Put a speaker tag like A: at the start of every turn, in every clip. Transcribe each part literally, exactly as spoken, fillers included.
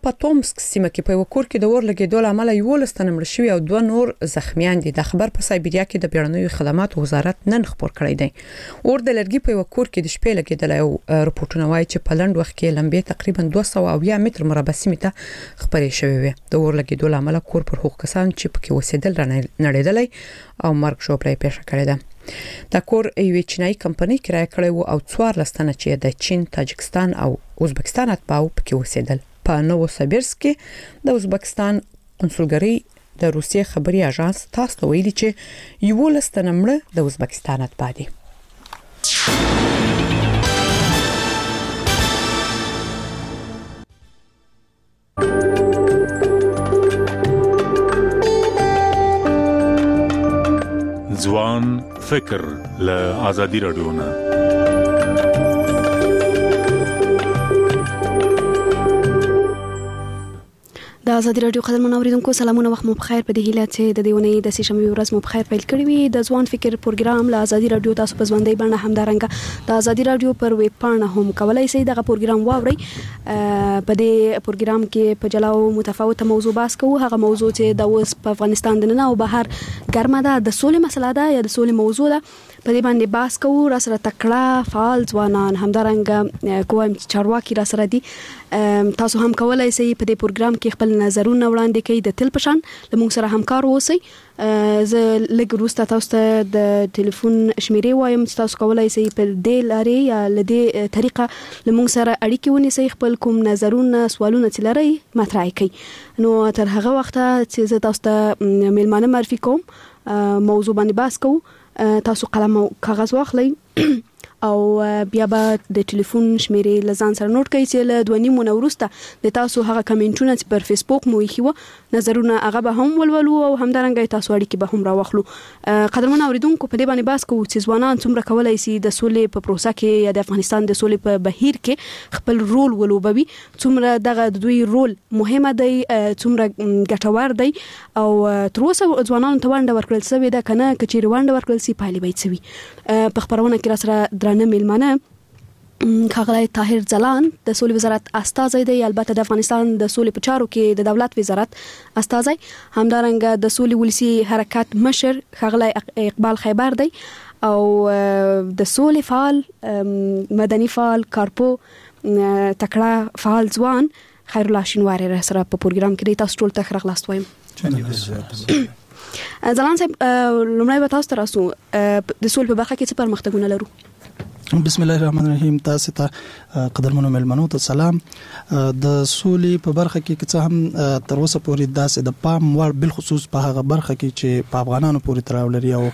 A: په تومسک سیمه کې په یو کور کې د اور لګیدو له امله یولس تنه مړ شوي او دوه نور زخمیان دي. د خبر په سایبریا کې د بیړنیو خدماتو وزارت نن خبر کړی دی. اور د لرګي په یو کور کې د شپې لګیدل او رپورټونه وایي چې په لنډ وخت کې لمبې تقریبا دوه سوه اویا متر مربع سیمه ته خبرې شوې وي. د اور لګیدو له امله کور پر هغو کسان چې پکې اوسېدل رانړېدلی او مرګ ژوبله یې پیښه کړې ده. د کور یوې چینایي کمپنۍ کرایه کړی و او څوارلس تنه چې د چین، تاجکستان او ازبکستان اتباعو پکې اوسېدل. په نووسیبیرسک کې د ازبکستان قونسلګرۍ د روسیې خبري اژانس تاسو ته ویلي چې یولس تنه مړه د ازبکستان اتباع دي.
B: ځوان فکر له آزادي رادیو نه
C: د آزادي رادیو قدرمن اوریدونکو سلامونه، وخت مو بخیر. په دې هیله چې د دې ونې د سشنبه ورځ مو بخیر پیل کړی وي. د ځوان فکر پروګرام له آزادي رادیو تاسو په ژوندۍ بڼه همدارنګه د آزادي رادیو پر ویب پاڼه هم کولای شئ دغه پروګرام واورئ. په دې پروګرام کې په جلا او متفاوته موضوع بحث کوو. هغه موضوع چې د اوس په افغانستان د نه او بهر ګرمه ده، د سولې مسله ده یا د سولې موضوع ده، په دې باندې بحث کوو. را سره تکړه فعال ځوانان همدارنګه کوم چارواکي را سره دي. تاسو هم کولای شئ په دې پروګرام کې خپل نظرونه وړاندې کړئ. د تل پشان لمونږ سره همکار اوسئ. زه لږ وروسته تاسو ته د ټلیفون شمیرې وایم چې تاسو کولای شئ په دې لارې یا له دې طریقه لمونږ سره اړیکې ونیسئ، خپل کوم نظرونه سوالونه چې لرئ مطرح کړئ. نو تر هغه وخته چې زه تاسو ته میلمانه معرفي کوم، موضوع باندې بحث کوو، تاسو قلم او کاغذ واخلئ او بیا به د ټلیفون شمیرې لزان سره نوٹ کړئ چې له دوه نیمو وروسته د تاسو هغه کمنټونه چې پر فیسبوک مو ایښي وو نظرونه هغه به هم ولولو او همدارنګه تاسو اړیکې به هم راوخلو. قدرمن اوریدونکو، په دې باندې بحث کوو چې ځوانان څومره کولای شي د سولې په پروسه کې یا د افغانستان د سولې په بهیر کې خپل رول ولوبوي، څومره دغه دوی رول مهمه دی، څومره ګټور دی او تر اوسه ځوانانو ته ونډه ورکړل شوې ده که نه، که چیرې ونډه ورکړل شي پایلې به یې څه وي. په خپرونه کې را سره درانه میلمانه ښاغلی طاهر ځلان د سولې وزارت استازی دی، البته د افغانستان د سولې په چارو کې د دولت وزارت استازی، همدارنګه د سولې ولسي حرکت مشر ښاغلی اقبال خیبر دی او د سولې فعال مدني فعال کارپو تکړه فعال ځوان خیر الله شینواری را سره په پروګرام کې دی. تاسو ټول ته ښه راغلاست وایم. ځلان صاحب، لومړی به تاسو ته راسو، د سولې په برخه کې څه پرمختګونه لرو؟
D: بسم الله الرحمن الرحیم. تاسو ته قدرمنو ملمنو ته سلام. د سولې په برخه کې څه هم تر اوسه پورې داسې د پام وړ بل خصوص په هغه برخه کې چې په افغانانو پورې تړاو لري او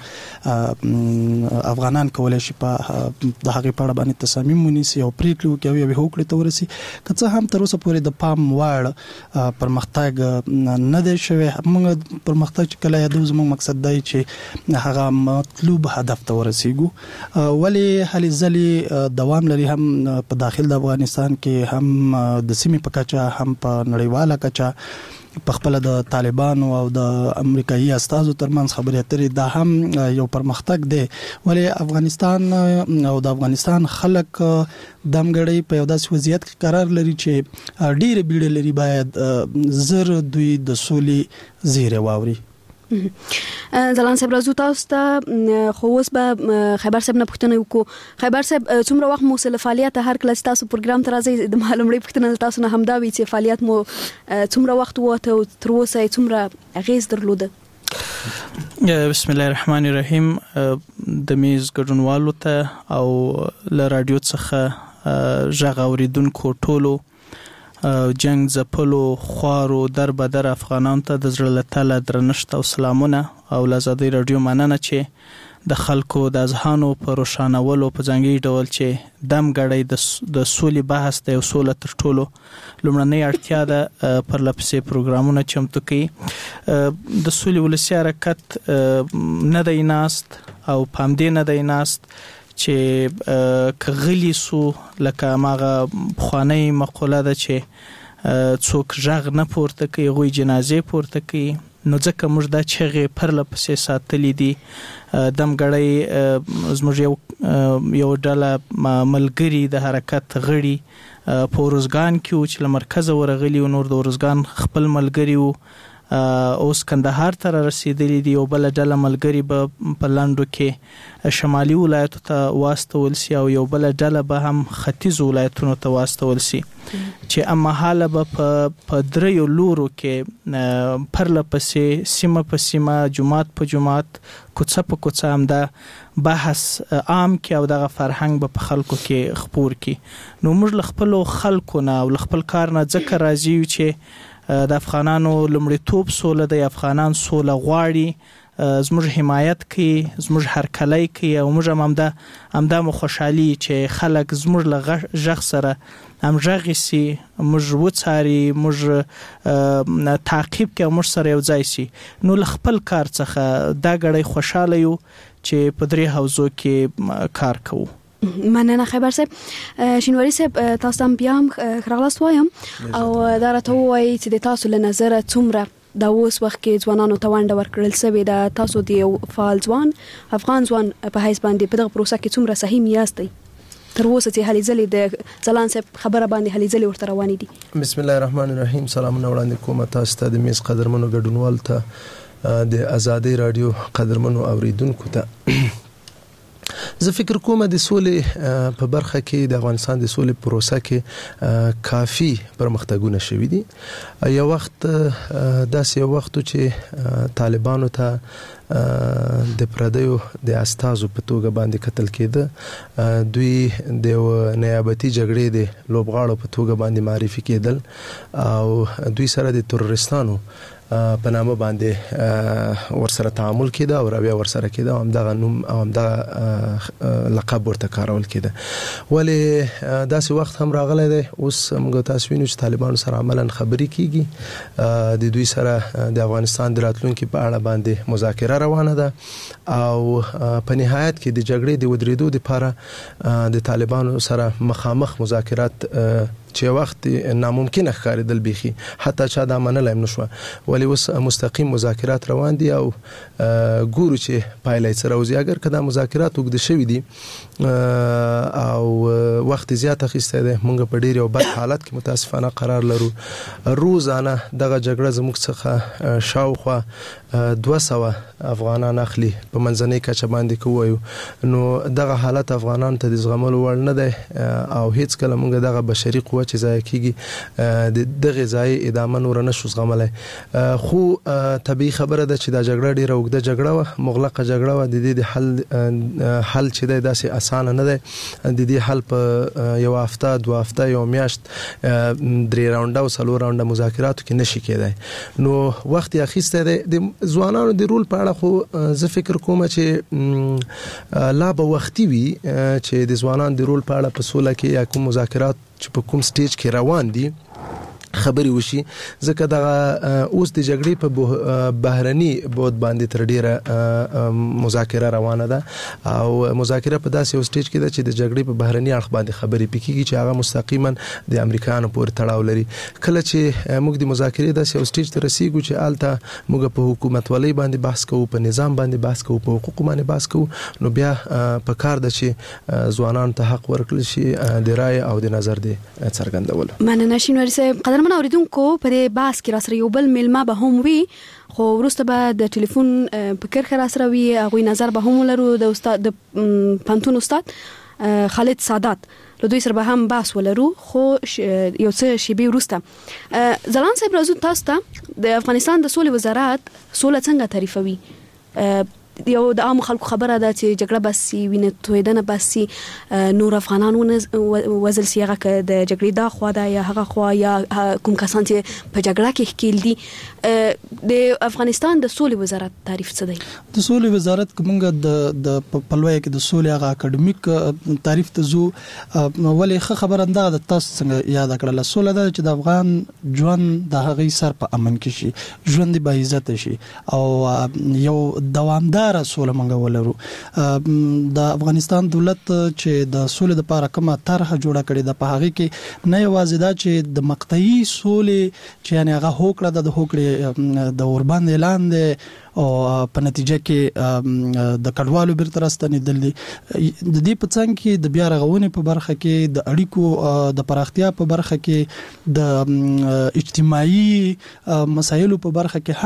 D: افغانان کولای شي په د هغه په اړه باندې تصامیم ونیسي او پریکړې وکړي او یو هوکړې ته ورسي. که څه هم تر اوسه پورې د پام وړ پرمختګ نه دی شوی، موږ پرمختګ چې کله یادو زموږ مقصد دی چې هغه مطلوب هدف ته ورسیږو. ولی هلي ځلې دوام لري، هم په داخل د افغانستان کې، هم د سیمې په کچه، هم په نړیواله کچه، په خپل د طالبانو او د امریکایي استازو ترمنځ خبرې اترې دا هم یو پرمختګ دی. ولی افغانستان او د افغانستان خلک دمګړی په یو داسې وضعیت کې قرار لري چې ډېر بیړه لري باید زر دوی د سولې زیری واوري.
C: ځلان صاحب، راځو تاسو ته، خو اوس به خیبر صاحب نه پوښتنه وکړو. خیبر صاحب، څومره وخت مو له فعالیت هر کله چې تاسو پروګرام ته راځئ د معلومړي پوښتنه تاسو نه همدا وي چې فعالیت مو څومره وخت وته او تر اوسه څومره اغیز درلوده؟
E: بسم الله الرحمن الرحیم. د میز ګډونوالو ته او له رادیو څخه غږ اوریدونکو ټولو جنگ زپلو خوارو در بدر افغانان ته د زړه له تله درنښت او سلامونه او له آزادۍ رادیو مننه چې د خلکو د اذهانو په روښانولو په ځانګړي ډول چې دمګړی د سولې بحث د یو سوله تر ټولو لومړنۍ اړتیا ده پرله پسې پروګرامونه چمتو کوي. د سولې ولسي حرکت نه دی ناست او په همدې نه دی ناست چې کغلی سو لکه ماغه بخوانی مقوله ده چې څوک ژغ نه پورته کوي غوی جنازې پورته کوي. نو ځکه موږ دا چغې پرله پسې ساتلې دي. دمګړی زموږ یو یو ډله ملګري د حرکت غړي په ورزګان کې و چې له مرکزه ورغلي و، نور د ورزګان خپل ملګري و، اوس کندهار ته رسیدلی دي. یو بل ډله ملګري به په لندو کې شمالي ولایتو ته واستول سي او یو بل ډله به هم ختیځ ولایتونو ته واستول سي چې اما حاله به په په دریو لورو کې پرله پسې سیمه په سیمه جماعت په جماعت کوڅه په کوڅه هم دا بحث عام کې او دغه فرهنګ به په خلکو کې خپور کې. نو موږ له خپلو خلکو نه او له خپل کار نه ځکه راضي یو چې د افغانانو لومړیتوب سوله د افغانان سوله غواړي، زموږ حمایت کوي، زموږ هرکلی کوي او موږ هم دا همدا مو خوشحالي چې خلک زموږ له غږ سره همغږي سي، موږ وڅاري، موږ تعقیب کوي او موږ سره یو ځای سي. نو له خپل کار څخه دا ګړی خوشاله یو چې په درې حوزو کې کار کوو.
C: مننه خبر صاحب. شینواری صاحب تاسو هم بیا هم خراغلاست وایم او دا راته وایي چې د تاسو له نظره څومره د اوس وخت کې ځوانانو ته ونډه ورکړل سوې ده، تاسو د یو فعال ځوان افغان ځوان په حیث باندې په دغه پروسه کې څومره سهیم یاستئ تر اوسه چې هلې ځلې د ځلان صاحب خبره باندې هلې ځلې ورته روانې دي؟
F: بسم الله الرحمن الرحیم. سلامونه وړاندې کوم تاسو ته د میز قدرمنو ګډونوال ته د آزادۍ رادیو قدرمنو اوریدونکو ته. زه فکر کوم د سولې په برخه کې د افغانستان د سولې پروسه کې کافي پرمختګونه شوي دي. یو وخت داسې یو وخت چې طالبانو ته د پردیو د استازو په توګه باندې قتل کېده، دوی د نیابتي جګړې د لوبغاړو په توګه باندې معرفي کېدل او دوی سره د تروریستانو په نامه باندې ورسره تعامل کېده او راویا ورسره کېده او همدغه نوم او همدغه لقب ورته کارول کېده. ولې داسې وخت هم راغلی دی اوس موږ تاسو وینو چې طالبانو سره عملاً خبرې کېږي، د دوی سره د افغانستان د راتلونکي په اړه باندې مذاکره روانه ده او په نهایت کې د جګړې د ودرېدو لپاره د طالبانو سره مخامخ مذاکرات چې وخت ناممکن ښکارېدل بيخي حتی چا دا منل هم نشو، ولی اوس مستقیم مذاکرات روان دي او ګورو چې پایله یې سره وځي. اگر کدا مذاکرات وګد شوي دي او وخت زیات اخیسته ده، موږ په ډیر یو بد حالت کې متاسفانه قرار لرو. روزانه دغه جګړه زموږ څخه شاوخوا دوه سوه افغانان اخلي په منځنۍ کچه باندې کوو. نو دغه حالت افغانان ته د زغملو وړ نه ده او هیڅ کله موږ دغه بشري قوت چې ځای کېږي د دغه ځای ادامه نور نه شو زغملای. خو طبيعي خبره ده چې دا جګړه ډیره اوږده جګړه و، مغلقه جګړه و، د دې د حل حل چې د داسې اسانه نه ده. د دې حل په یو هفته دوه هفته یو میاشت درې راونډه او څلور راونډه مذاکراتو کې نشي کېدای. نو وخت یې اخیسته ده د ځوانانو د رول په اړه. خو زه فکر کوم چې لا به وختي وي چې د ځوانانو د رول په اړه په سوله کې یا کوم مذاکرات چې په کوم سټیج کې روان دي خبري وشي، ځکه دا اوس د جګړې په بهرني بود باندې تر ډیره مذاکره روانه ده او مذاکره په داسې یو سټیج کې ده چې د جګړې په بهرني اړخ باندې خبري پکېږي چې هغه مستقیما د امریکایانو پورې تړاو لري. کله چې موږ د مذاکرې داسې یو سټیج ته رسیدو چې آلته موږ په حکومت ولۍ باندې بحث کوو، په نظام باندې بحث کوو، په حقوق باندې بحث کوو، نو بیا په کار ده چې ځوانان ته حق ورکړل شي د رائے او د نظر د څرګندولو.
C: مننه شینواری صاحب. قدرمن اوریدونکو په دې باس کې را سره یو بل ملما به هم وي، خو وروسته به د ټلیفون په کرخه را سره وي، هغوی نظر به هم ولرو. د استاد د پانتون استاد خالد سادات له دوی سره به هم باس ولرو. خو یو څه شیبې وروسته ځلان صاحب راځو تاسو ته د افغانستان د سولې وزارت سوله څنګه تعریفوي؟ یو د عام خلکو خبره ده چې جګړه بسي وینه تویدنه بسي نور افغانان وزل سی هغه د جګړې دا خوا ده یا هغه خوا یا کوم کسان چې په جګړه کې ښکیل دي. د افغانستان د سولې وزارت تعریف څه دی؟
D: د سولې وزارت کومګه د د پلوي کې د سولې هغه اکیډمیک تعریف ته زو ولې ښه خبر انده د تاسو څنګه یاد کړل سولې ده چې د افغان ژوند د هغه سر په امن کې شي، ژوند به عزت شي او یو دوامدار سوله منګه ولرو. د افغانستان دولت چې د سولې لپاره کومه طرحه جوړه کړې ده په هغه کې نه یوازې دا چې د مقطعي سولې چې یعنی هغه هوکړه د هوکړې د اوربند اعلان دی او په نتیجه کې د کډوالو بیرته راستنیدل دي. د دې په څنګ کې د بیا رغونې په برخه کې د اړیکو د پراختیا په برخه کې د اجتماعي مسایلو په برخه کې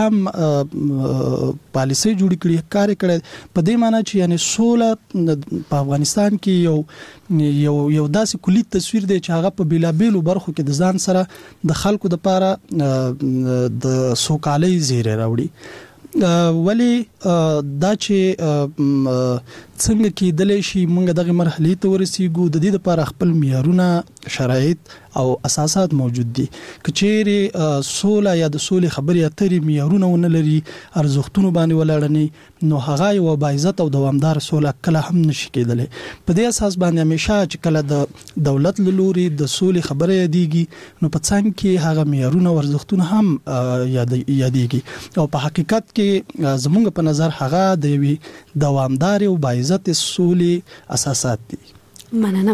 D: هم پالیسي جوړ کړي کار کړي. په دې معنی چې یعنی سوله په افغانستان کې یو یو یو داسې کلی تصویر دی چې هغه په بیلابیلو برخو کې د ځان سره د خلکو د لپاره د سوکالۍ زیری راوړي. ولی دا چې څنګه کېدلی شي موږ دغه مرحلې ته ورسیږو، د دې لپاره خپل معیارونه، شرایط او اساسات موجود دي. کچېره سوله یا د سولې خبرې اترې معیارونه ونه لري، ارزښتونه باندې ولاړ نه، نو هغه یو باعزت او دوامدار سوله کله هم نشي کېدلی. په دې اساس باندې همیشه چې کله د دولت له لوري د سولې خبره یادېږي نو په څنګ کې هغه معیارونه او ارزښتونه هم یادېږي او په حقیقت کې زموږ په نظر هغه د یوې دوامدار او باعزت سولې اساسات دي.
C: مننه.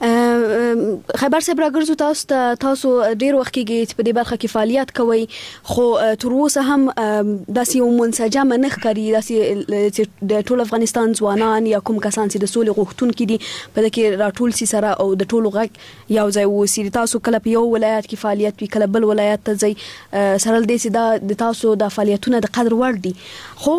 C: خبر صاحب راګرځو تاسو ته تاسو ډیر وخت کې په دې برخه کې فعالیت کوي، خو تر اوسه هم داسې یو منسجم نه ښکاري داسې د ټول افغانستان ځوانان یا کوم کسان چې د سولې غوښتونکي دي په دې کې راټول سي سره او د ټولو غږ یو ځای وسی. تاسو کله په یو ولایت کې فعالیت وی، کله بل ولایت ته ځي، سره دې سي د تاسو د فعالیتونو د قدر وړ دي. خو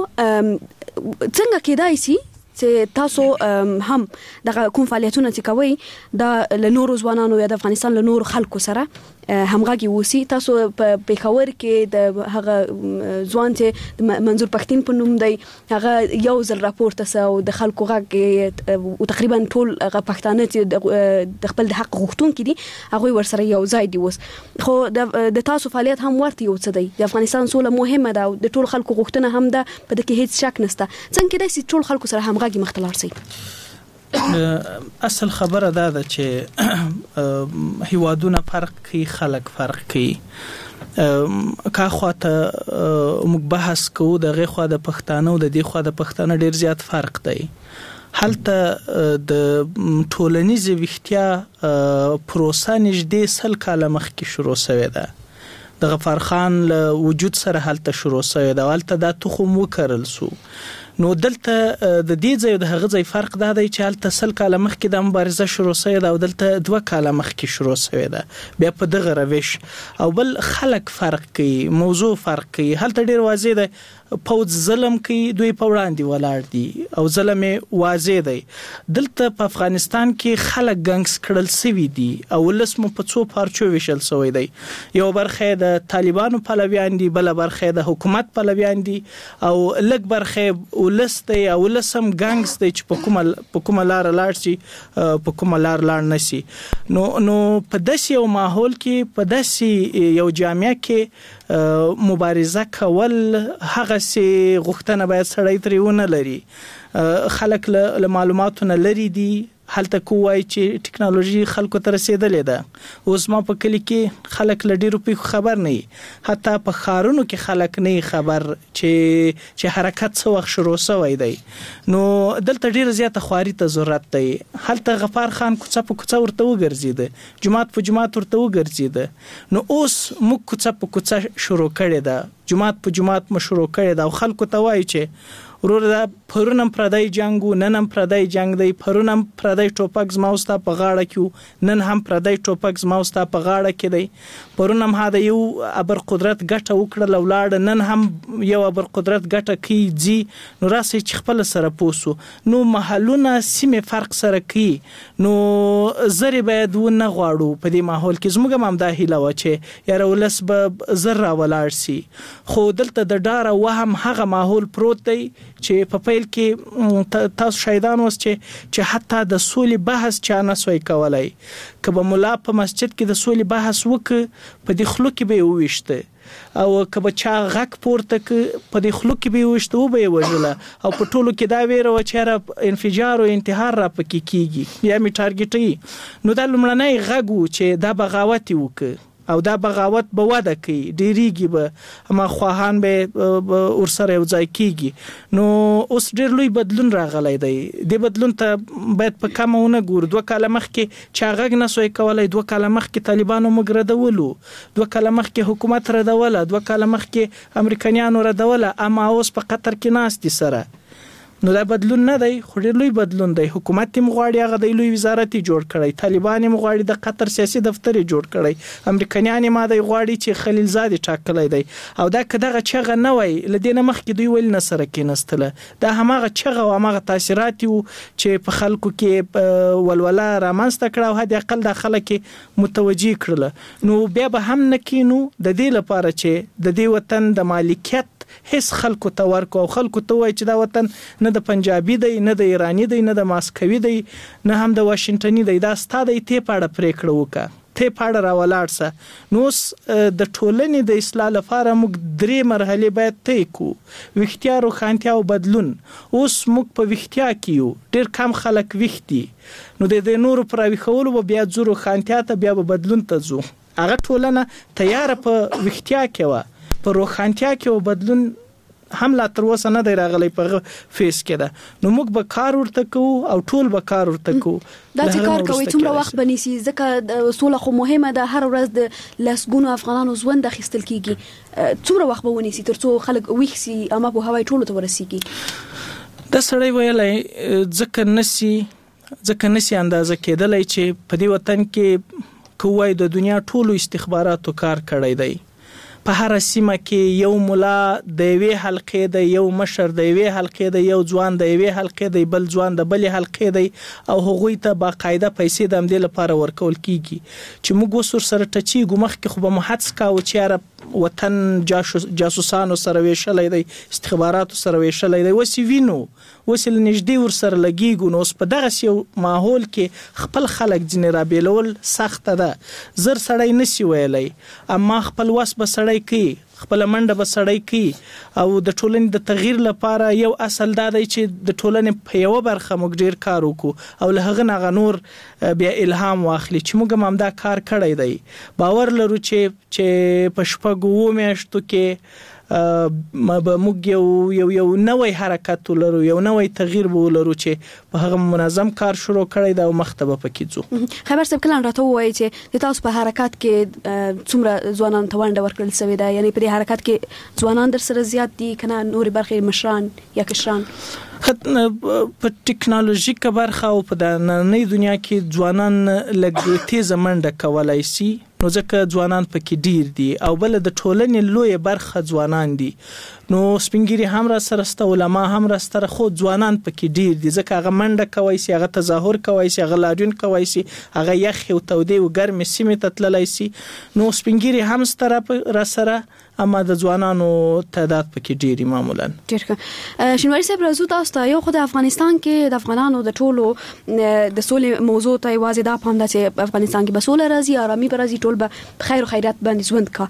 C: څنګه کېدای سي چې تاسو هم د کوم فعالیتونه چې کوي د لنورو ځوانانو یا د افغانستان لنورو خلکو سره همغږي وسی؟ تاسو په پیښور کې د هغه ځوان چې منظور پښتين په نوم دی هغه یو ځل راپورته سو د خلکو غږ او تقریبا ټول هغه پښتانه چې د خپل د حق غوښتونکي دي هغه ورسره یو ځای دی. وس خو د تاسو فعالیت هم ورته یو څه دی. د افغانستان سوله مهمه ده او د ټول خلکو غوښتنه هم ده، په دې کې هیڅ شک نشته. څنګه کېدای شي ټول خلکو سره همغږي مختلار سي؟
E: اصل خبره دا ده چې هیوادونه فرق کوي، خلک فرق کوي. کا خواته موږ بحث کوو دغه خوا د پښتانه او د دې خوا د پښتانه ډیر زیات فرق دی. هلته د ټولنیز ویښتیا پروسه نږدې سل کاله مخکې شروع شوې ده. د غفار خان له وجود سره هلته شروع شوې ده، هلته دا تخم وکرل سو. نو دلته د دې ځای د هغه ځای فرق دا دی چې هلته سل کاله مخکې د مبارزه شروع شوې ده او دلته دوه کاله مخکې شروع شوې ده بیا په دغه روش. او بل خلک فرق کوي، موضوع فرق کوي. هلته ډیر واضح ده پوز ظلم کوي، دوی په وړاندې ولاړ دي او ظلم واضح دی. دلته په افغانستان کې خلک ګنګس کړل سوي دي او ولسمو په څو پارچو ویشل سوی دی. یو برخه د طالبانو پلویان دي، بل برخه د حکومت پلویان دي او لږ برخه ولس دی او ولسم ګنګس دی چې په کومه په کومه لار لاړ شي، په کومه لار لاړ نشي. نو نو په داسې یو ماحول کې، په داسې یو جامعه کې مبارزه کول هغه سي غوښتنه باید سړی ترې ونه لري. خلک له معلوماتو نه لري دي. هلته کوی چې ټکنالوژي خلکو ته رسیدلې ده. اوس ما په کلی کې خلک له ډیرو پیښو خبر نه وي، حتی په ښارونو کې خلک نه خبر چې چې حرکت څه وخت شروع شوی دی. نو دلته ډیره زیاته خواري ته ضرورت دی. هلته غفار خان کوڅه په کوڅه ورته وګرځیده، جماعت په جماعت ورته وګرځیده. نو اوس موږ کوڅه په کوڅه شروع کړې ده، جماعت په جماعت مو شروع کړې ده او خلکو ته وایي چې ورور دا پرونم پردای جنگو، ننم پردای جنگ دی، پرونم پردای ټوپک زماوستا په غاړه کې، نن هم پردای ټوپک زماوستا په غاړه کې دی. پرونم هدا یو ابر قدرت ګټه وکړه لولاړ، نن هم یو ابر قدرت ګټه کیږي. نو راسي چې خپل سره پوسو. نو محلونه سیمه فرق سره کوي. نو زری باید و نه غواړو په دې ماحول کې. زموږ هم دا هیله و چې یاره ولس به زر را ولاړ سي، خو دلته د ډاره وهم هغه ماحول پروت دی چې په پیل کې تاسو شاهدان اوس چې چې حتی د سولې بحث چا نه سوی کولای. کبه مولا په مسجد کې د سولې بحث وکړ په دې خلو کې به وښته او کبه چا غک پورته ک په دې خلو کې به وښته و به وژله او په ټولو کې دا ویره و چې را انفجار او انتحار را پکې کیږي یا می ټارګټي. نو دا لمړنۍ غږ چې دا بغاوت وکړ او دا بغاوت به وده کوي ډیریږي به ما خواهان به ورسره یو ځای کیږي نو اوس ډیر لوی بدلون راغلی دی د بدلون ته باید په کمونه ګور دوه کاله مخکې چاغګ نسوي کولای دوه کاله مخکې طالبانو مګردولو دوه کاله مخکې حکومت ردوله دوه کاله مخکې امریکایانو ردوله اما اوس په قطر کې ناست سره نو دا بدلون نه دی خو ډیر لوی بدلون دی حکومت هم غواړي هغه د لوی وزارت جوړ کړي طالبان هم غواړي د قطر سیاسي دفتر جوړ کړي امریکایان هم دا غواړي چې خلیل زاد ټاکلای دی او دا کداغه چغه نه وای لدینه مخکې دوی ول نسره کې نستله دا همغه چغه او همغه تاثیرات چې په خلکو کې ولوله رامنځته کړه او هدا اقل د خلکو متوجي کړل نو بیا به هم نکینو د دې لپاره چې د دې وطن د مالکیت هیڅ خلکو ته ورکو او خلکو ته وای چې دا وطن نه د پنجابي دی نه د ایرانی دی نه د ماسکوي دی نه هم د واشنگټني دی دا ستاده ته پاړه پریکړه وکړه ته پاړه راولاړ سه نو د ټولنې د اصلاح لپاره موږ درې مرحله باید طی کو وختیا روخانتیا او بدلون اوس موږ په وختیا کې یو ډیر کم خلک وختي نو د نورو پر وخولو بیا زورو خانتیا ته بیا بدلون ته ځو هغه ټولنه تیار په وختیا کې و په روخانتیا کې بدلون هم لا تر اوسه نه دی راغلی په فیس کې ده نو موږ به کار ورته کوو او ټول به کار ورته کوو
C: دا چې کار کوي څومره وخت بنيسي ځکه سوله خو مهمه ده هر ورځ د لسګونو افغانانو ژوند اخیستل کیږي څومره وخت به ونیسي ترڅو خلک وښسي اما په هواي ټولو ته ورسیږي
E: دا سړی ویلای ځکه نسی ځکه نسی اندازه کېدلای چې په دې وطن کې کوی د دنیا ټولو استخباراتو کار کړی دی په هر سیمه کې یو مولا د وی حلقې د یو مشر د وی حلقې د یو ځوان د وی حلقې د بل ځوان د بل حلقې د او هغوی ته باقاعده پیسې د امدې لپاره ورکول کیږي چې موږ وسور سره ټچي ګمخ کې خو به محدث کاو چې وطن جاسوسانو سره ویشلې دی استخباراتو سره ویشلې دی وسی وینو وسل نږدې ور سره لګیږو نو په دغه یو ماحول کې خپل خلک جن را بیلول سخت ده زر سړی نسی ویلای اما خپل وس به سړی کی خپل منډه به سړی کی او د ټولنې د تغییر لپاره یو اصل دا دی چې د ټولنې په یو برخه موږ ډیر کار وکړو او له هغه نه غنور بیا الهام واخلي چې موږ هم دا کار کړی دی باور لرو چې چې په شپږو میاشتو کې ما به موږ یو یو یو نوې حرکت ولرو یو نوې تغییر به ولرو چې په هغه منظم کار شروع کړی دا او مختبه پکې ځو
C: خبر صاحب کله راته وایي چې د تاسو په حرکت کې څومره ځوانان ته ونډه ورکړل شوې ده یعنی په دې حرکت کې ځوانان در سره زیات دي کنه نور برخې مشران یا کشران
E: په ټکنالوژیکه برخه او په د نړۍ دنیا کې ځوانان لږ تیز منډه کولای شي نو ځکه ځوانان پکې ډیر دي او بل د ټولنې لوی برخه ځوانان دي نو سپینګری هم را سره ست علما هم را سره خو ځوانان پکې ډیر دي ځکه هغه منډه کوي سي هغه تظاهر کوي سي هغه لاډون کوي سي هغه یخ او تودې او ګرم سیمه تتللای سي نو سپینګری هم ستره را سره اما د ځوانانو تعداد پکې ډیر معمولا
C: ډیر شنواری صاحب راځو تاسو ته یو خو د افغانستان کې د افغانانو د ټولو د سولې موضوع ته واځي دا پام ده چې افغانستان کې به سوله راځي آرامي به راځي ټول به خیر او خیرات باندې ژوند کا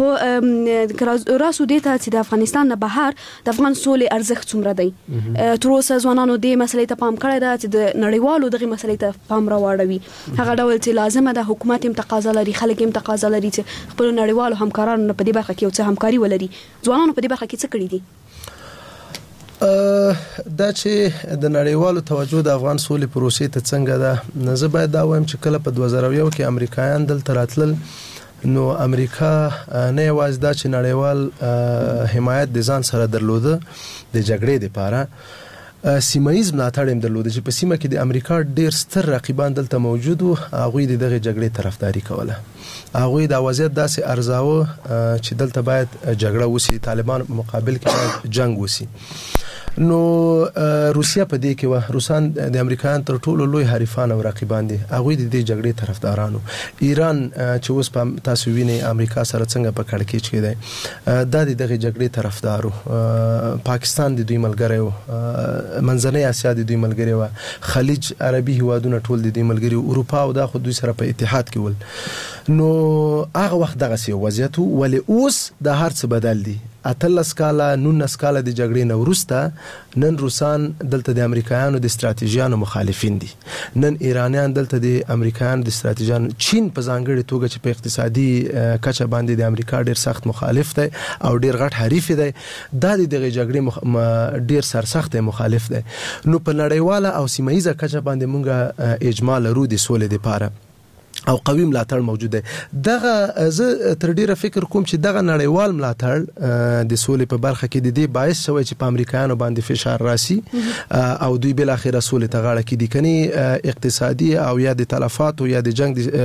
C: خو راسو دې ته چې د افغانستان نه بهر د افغان سولې ارزښت څومره دی تر اوسه ځوانانو دې مسلې ته پام کړی دا چې د نړیوالو دغه مسلې ته پام راوړوي هغه ډول چې لازمه ده حکومت هم تقاضا لري خلک هم تقاضا لري چې خپل نړیوالو همکارانو په دې برخه کې یو څه همکاري ولري ځوانانو په دې برخه کې څه کړی دي
F: دا چې د نړیوالو توجه د افغان سولې پروسې ته څنګه ده زه باید دا وایم چې کله په دوه زره یو کې امریکایان دلته راتلل نو امریکا نه یوازې دا چې نړیوال حمایت د ځان سره درلوده د جګړې لپاره سیمایز ملاتړ هم درلوده چې په سیمه کې د امریکا ډیر ستر رقیبان دلته موجود وو هغه د دغه جګړې طرفداري کوله هغه د وضعیت داسې ارزاوه چې دلته باید جګړه وسی طالبان په مقابل کې جنگ وسی نو روسیا په دې کې و روسان د امریکایان تر ټولو لوی حریفان او رقیبان دي هغه د دې جګړې طرفدارانو ایران چې اوس په تاسو ویني امریکا سره څنګه په کړکېچ کې دی د دغه جګړې طرفدارو پاکستان د دوی ملګری و منځنۍ اسیا د دوی ملګری و خلیج عربي هیوادونه ټول د دوی ملګری اروپا او د خو دوی سره په اتحاد کې ول نو هغه وخت دغه سی وضعیت ولې اوس د هر څه بدل دي اتلس کاله نونس کاله د جګړې نه وروسته نن روسان دلته د امریکایانو د استراتیژیانو مخالفین دي، نن ایرانیان دلته د امریکایانو د استراتیژیانو، چین په ځانګړي توګه چې په اقتصادي کچه باندې د امریکا ډیر سخت مخالف دی او ډیر غټ حریف دی، دا د دغه جګړې مخ... ډیر سرسخت مخالف دی. نو په نړیواله او سیمه ییزه کچه باندې مونږه اجماع لرو د سولې لپاره او قوي ملاتړ موجود دی. دغه زه تر ډیره فکر کوم چې دغه نړیوال ملاتړ د سولې په برخه کې د دې باعث شوی چې په امریکایانو باندې فشار راسي او دوی بل اخره سولې ته غاړه کړي، کني اقتصادي او یا د تلفات او یا د جنگ د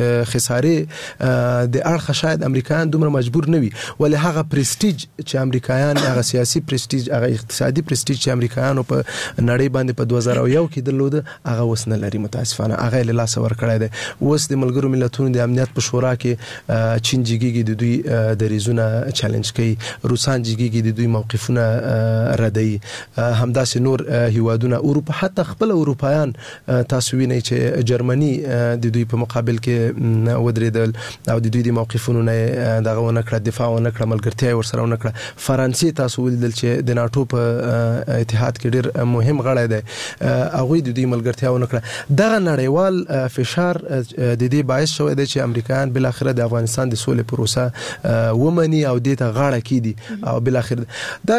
F: خسارې د اړخ شاید امریکایان دومره مجبور نه وي، ولې هغه پرستیج چې امریکایان هغه سیاسي پرستیج هغه اقتصادي پرستیج چې امریکایانو په نړۍ باندې په دوه زره یو کې درلوده هغه وس نه لري، متاسفانه هغه له لاس ور کړی دی. وس د ملګرو ملتونو د امنیت په شورا کې چین جګیږي د دوی دریزونه چیلنج کوي، روسان جګیږي د دوی موقفونه ردوي، همداسې نور هیوادونه اروپا، حتی خپل اروپایان تاسو وینئ چې جرمني د دوی په مقابل کې ودرېدل او د دوی د موقفونو نه دغه ونه کړه، دفاع ونه کړه، ملګرتیا ورسره ونه کړه. فرانسې تاسو ولیدل چې د ناتو په اتحاد کې ډېر مهم غړی دی، هغوی د دوی ملګرتیا ونه کړه. دغه نړیوال فشار د دې باعث شوی دی چې امریکایان بل اخره د افغانستان د سولې پروسه ومني او دې ته غاړه کیدي او بل اخره دا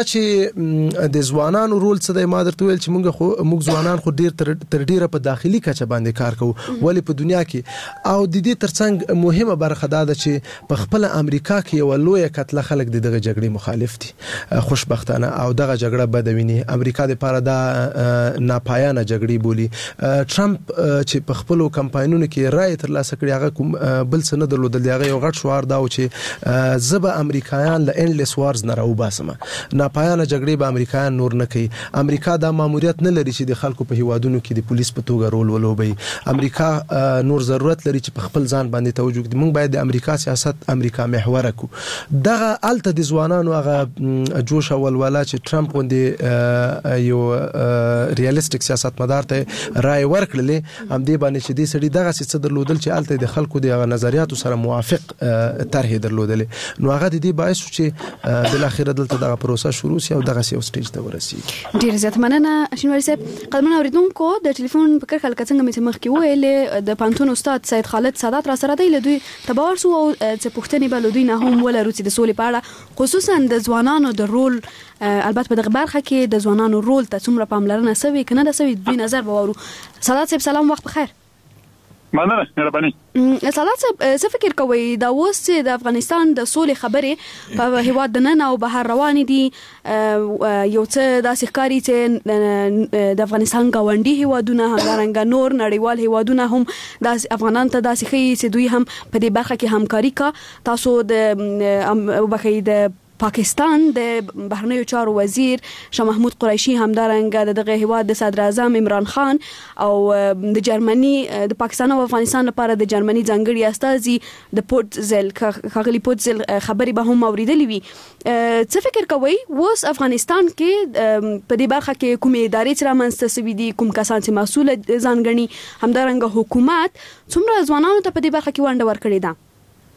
F: چې د ځوانانو رول څه دی. ما درته ویل چې موږ خو موږ ځوانان خو ډیر تر ډیره په داخلي کچه باندې کار کوو، ولې په دنیا کې او د دې ترڅنګ مهمه برخه دا ده چې په خپل امریکا کې یو لوی کتله خلک د دغه جګړې مخالف دي، خوشبختانه، او دغه جګړه بدویني امریکا د لپاره دا ناپایانه جګړې بولی. ټرمپ چې په خپل کمپاینونو کې رائے تر لاسه کړی هغه کوم بل څه نه درلودل، هغه یو غټ شعار دا و چې زبه امریکایان له انډلس وارز نه راوباسم، ناپایانه جګړې به امریکایان نور نه کوي. امریکا دا ماموریت نه لري چې د خلکو په هیوادونو کې د پولیس په توګه رول ولوبي. امریکا نور ضرورت لري چې په خپل ځان باندې توجه وکړي. موږ باید د امریکا سیاست امریکا محور کړو. دغه الته د ځوانانو هغه جوش او ولوله چې ټرمپ غوندي یو ریالیستیک سیاستمدار ته رائے ورکړلې، هم دې باندې چې دې سړي دغه څه درلودل چې الته د خلکو د نظریاتو سره موافق طرح درلودلې، نو هغه د دې باعث چې بل اخر دلته دغه پروسه شروع شي او دغه یو سټیج ته ورسیږي.
C: ډیر زیات مننه شینواری صاحب. قدمن اوریدونکو د ټلیفون په کرخل کڅنګ مې مخ کې ویل د پانتون استاد سید خالد سادات را سره دی، له دوی تباور سو او چې پښتني بل دوی نه هم ولا روسي د سولې پاړه خصوصا د ځوانانو د رول، البته په دغه برخه کې د ځوانانو رول ته څومره پاملرنه سوي کنه د سوي دوی نظر بوورو. سادات صاحب سلام، وخت بخیر.
G: مننه مهرباني.
C: سادات صاحب څه فکر کوئ دا اوس چې د افغانستان د سولې خبرې په هیواد د نن او بهر روانې دي، یو څه داسې ښکاري چې د افغانستان ګاونډي هیوادونه همدارنګه نور نړیوال هیوادونه هم د افغانانو ته داسې ښیي چې دوی هم په دې برخه کې همکاري کا. تاسو د وبخښئ د پاکستان د بهرنیو چارو وزیر شاه محمود قریشي همدارنګه دغه هیواد د صدر اعظم عمران خان او د جرمني د پاکستان او افغانستان لپاره د جرمني ځانګړي استازي د پورتزل خاغلی پورتزل خبري به هم اوریدلې وي. څه فکر کوئ اوس افغانستان کې په دې برخه کې کومې ادارې چې رامنځته شوي دي، کوم کسان چې مسؤل ځانګړي، همدارنګه حکومت څومره ځوانانو ته په دې برخه کې ونډه ورکړې ده؟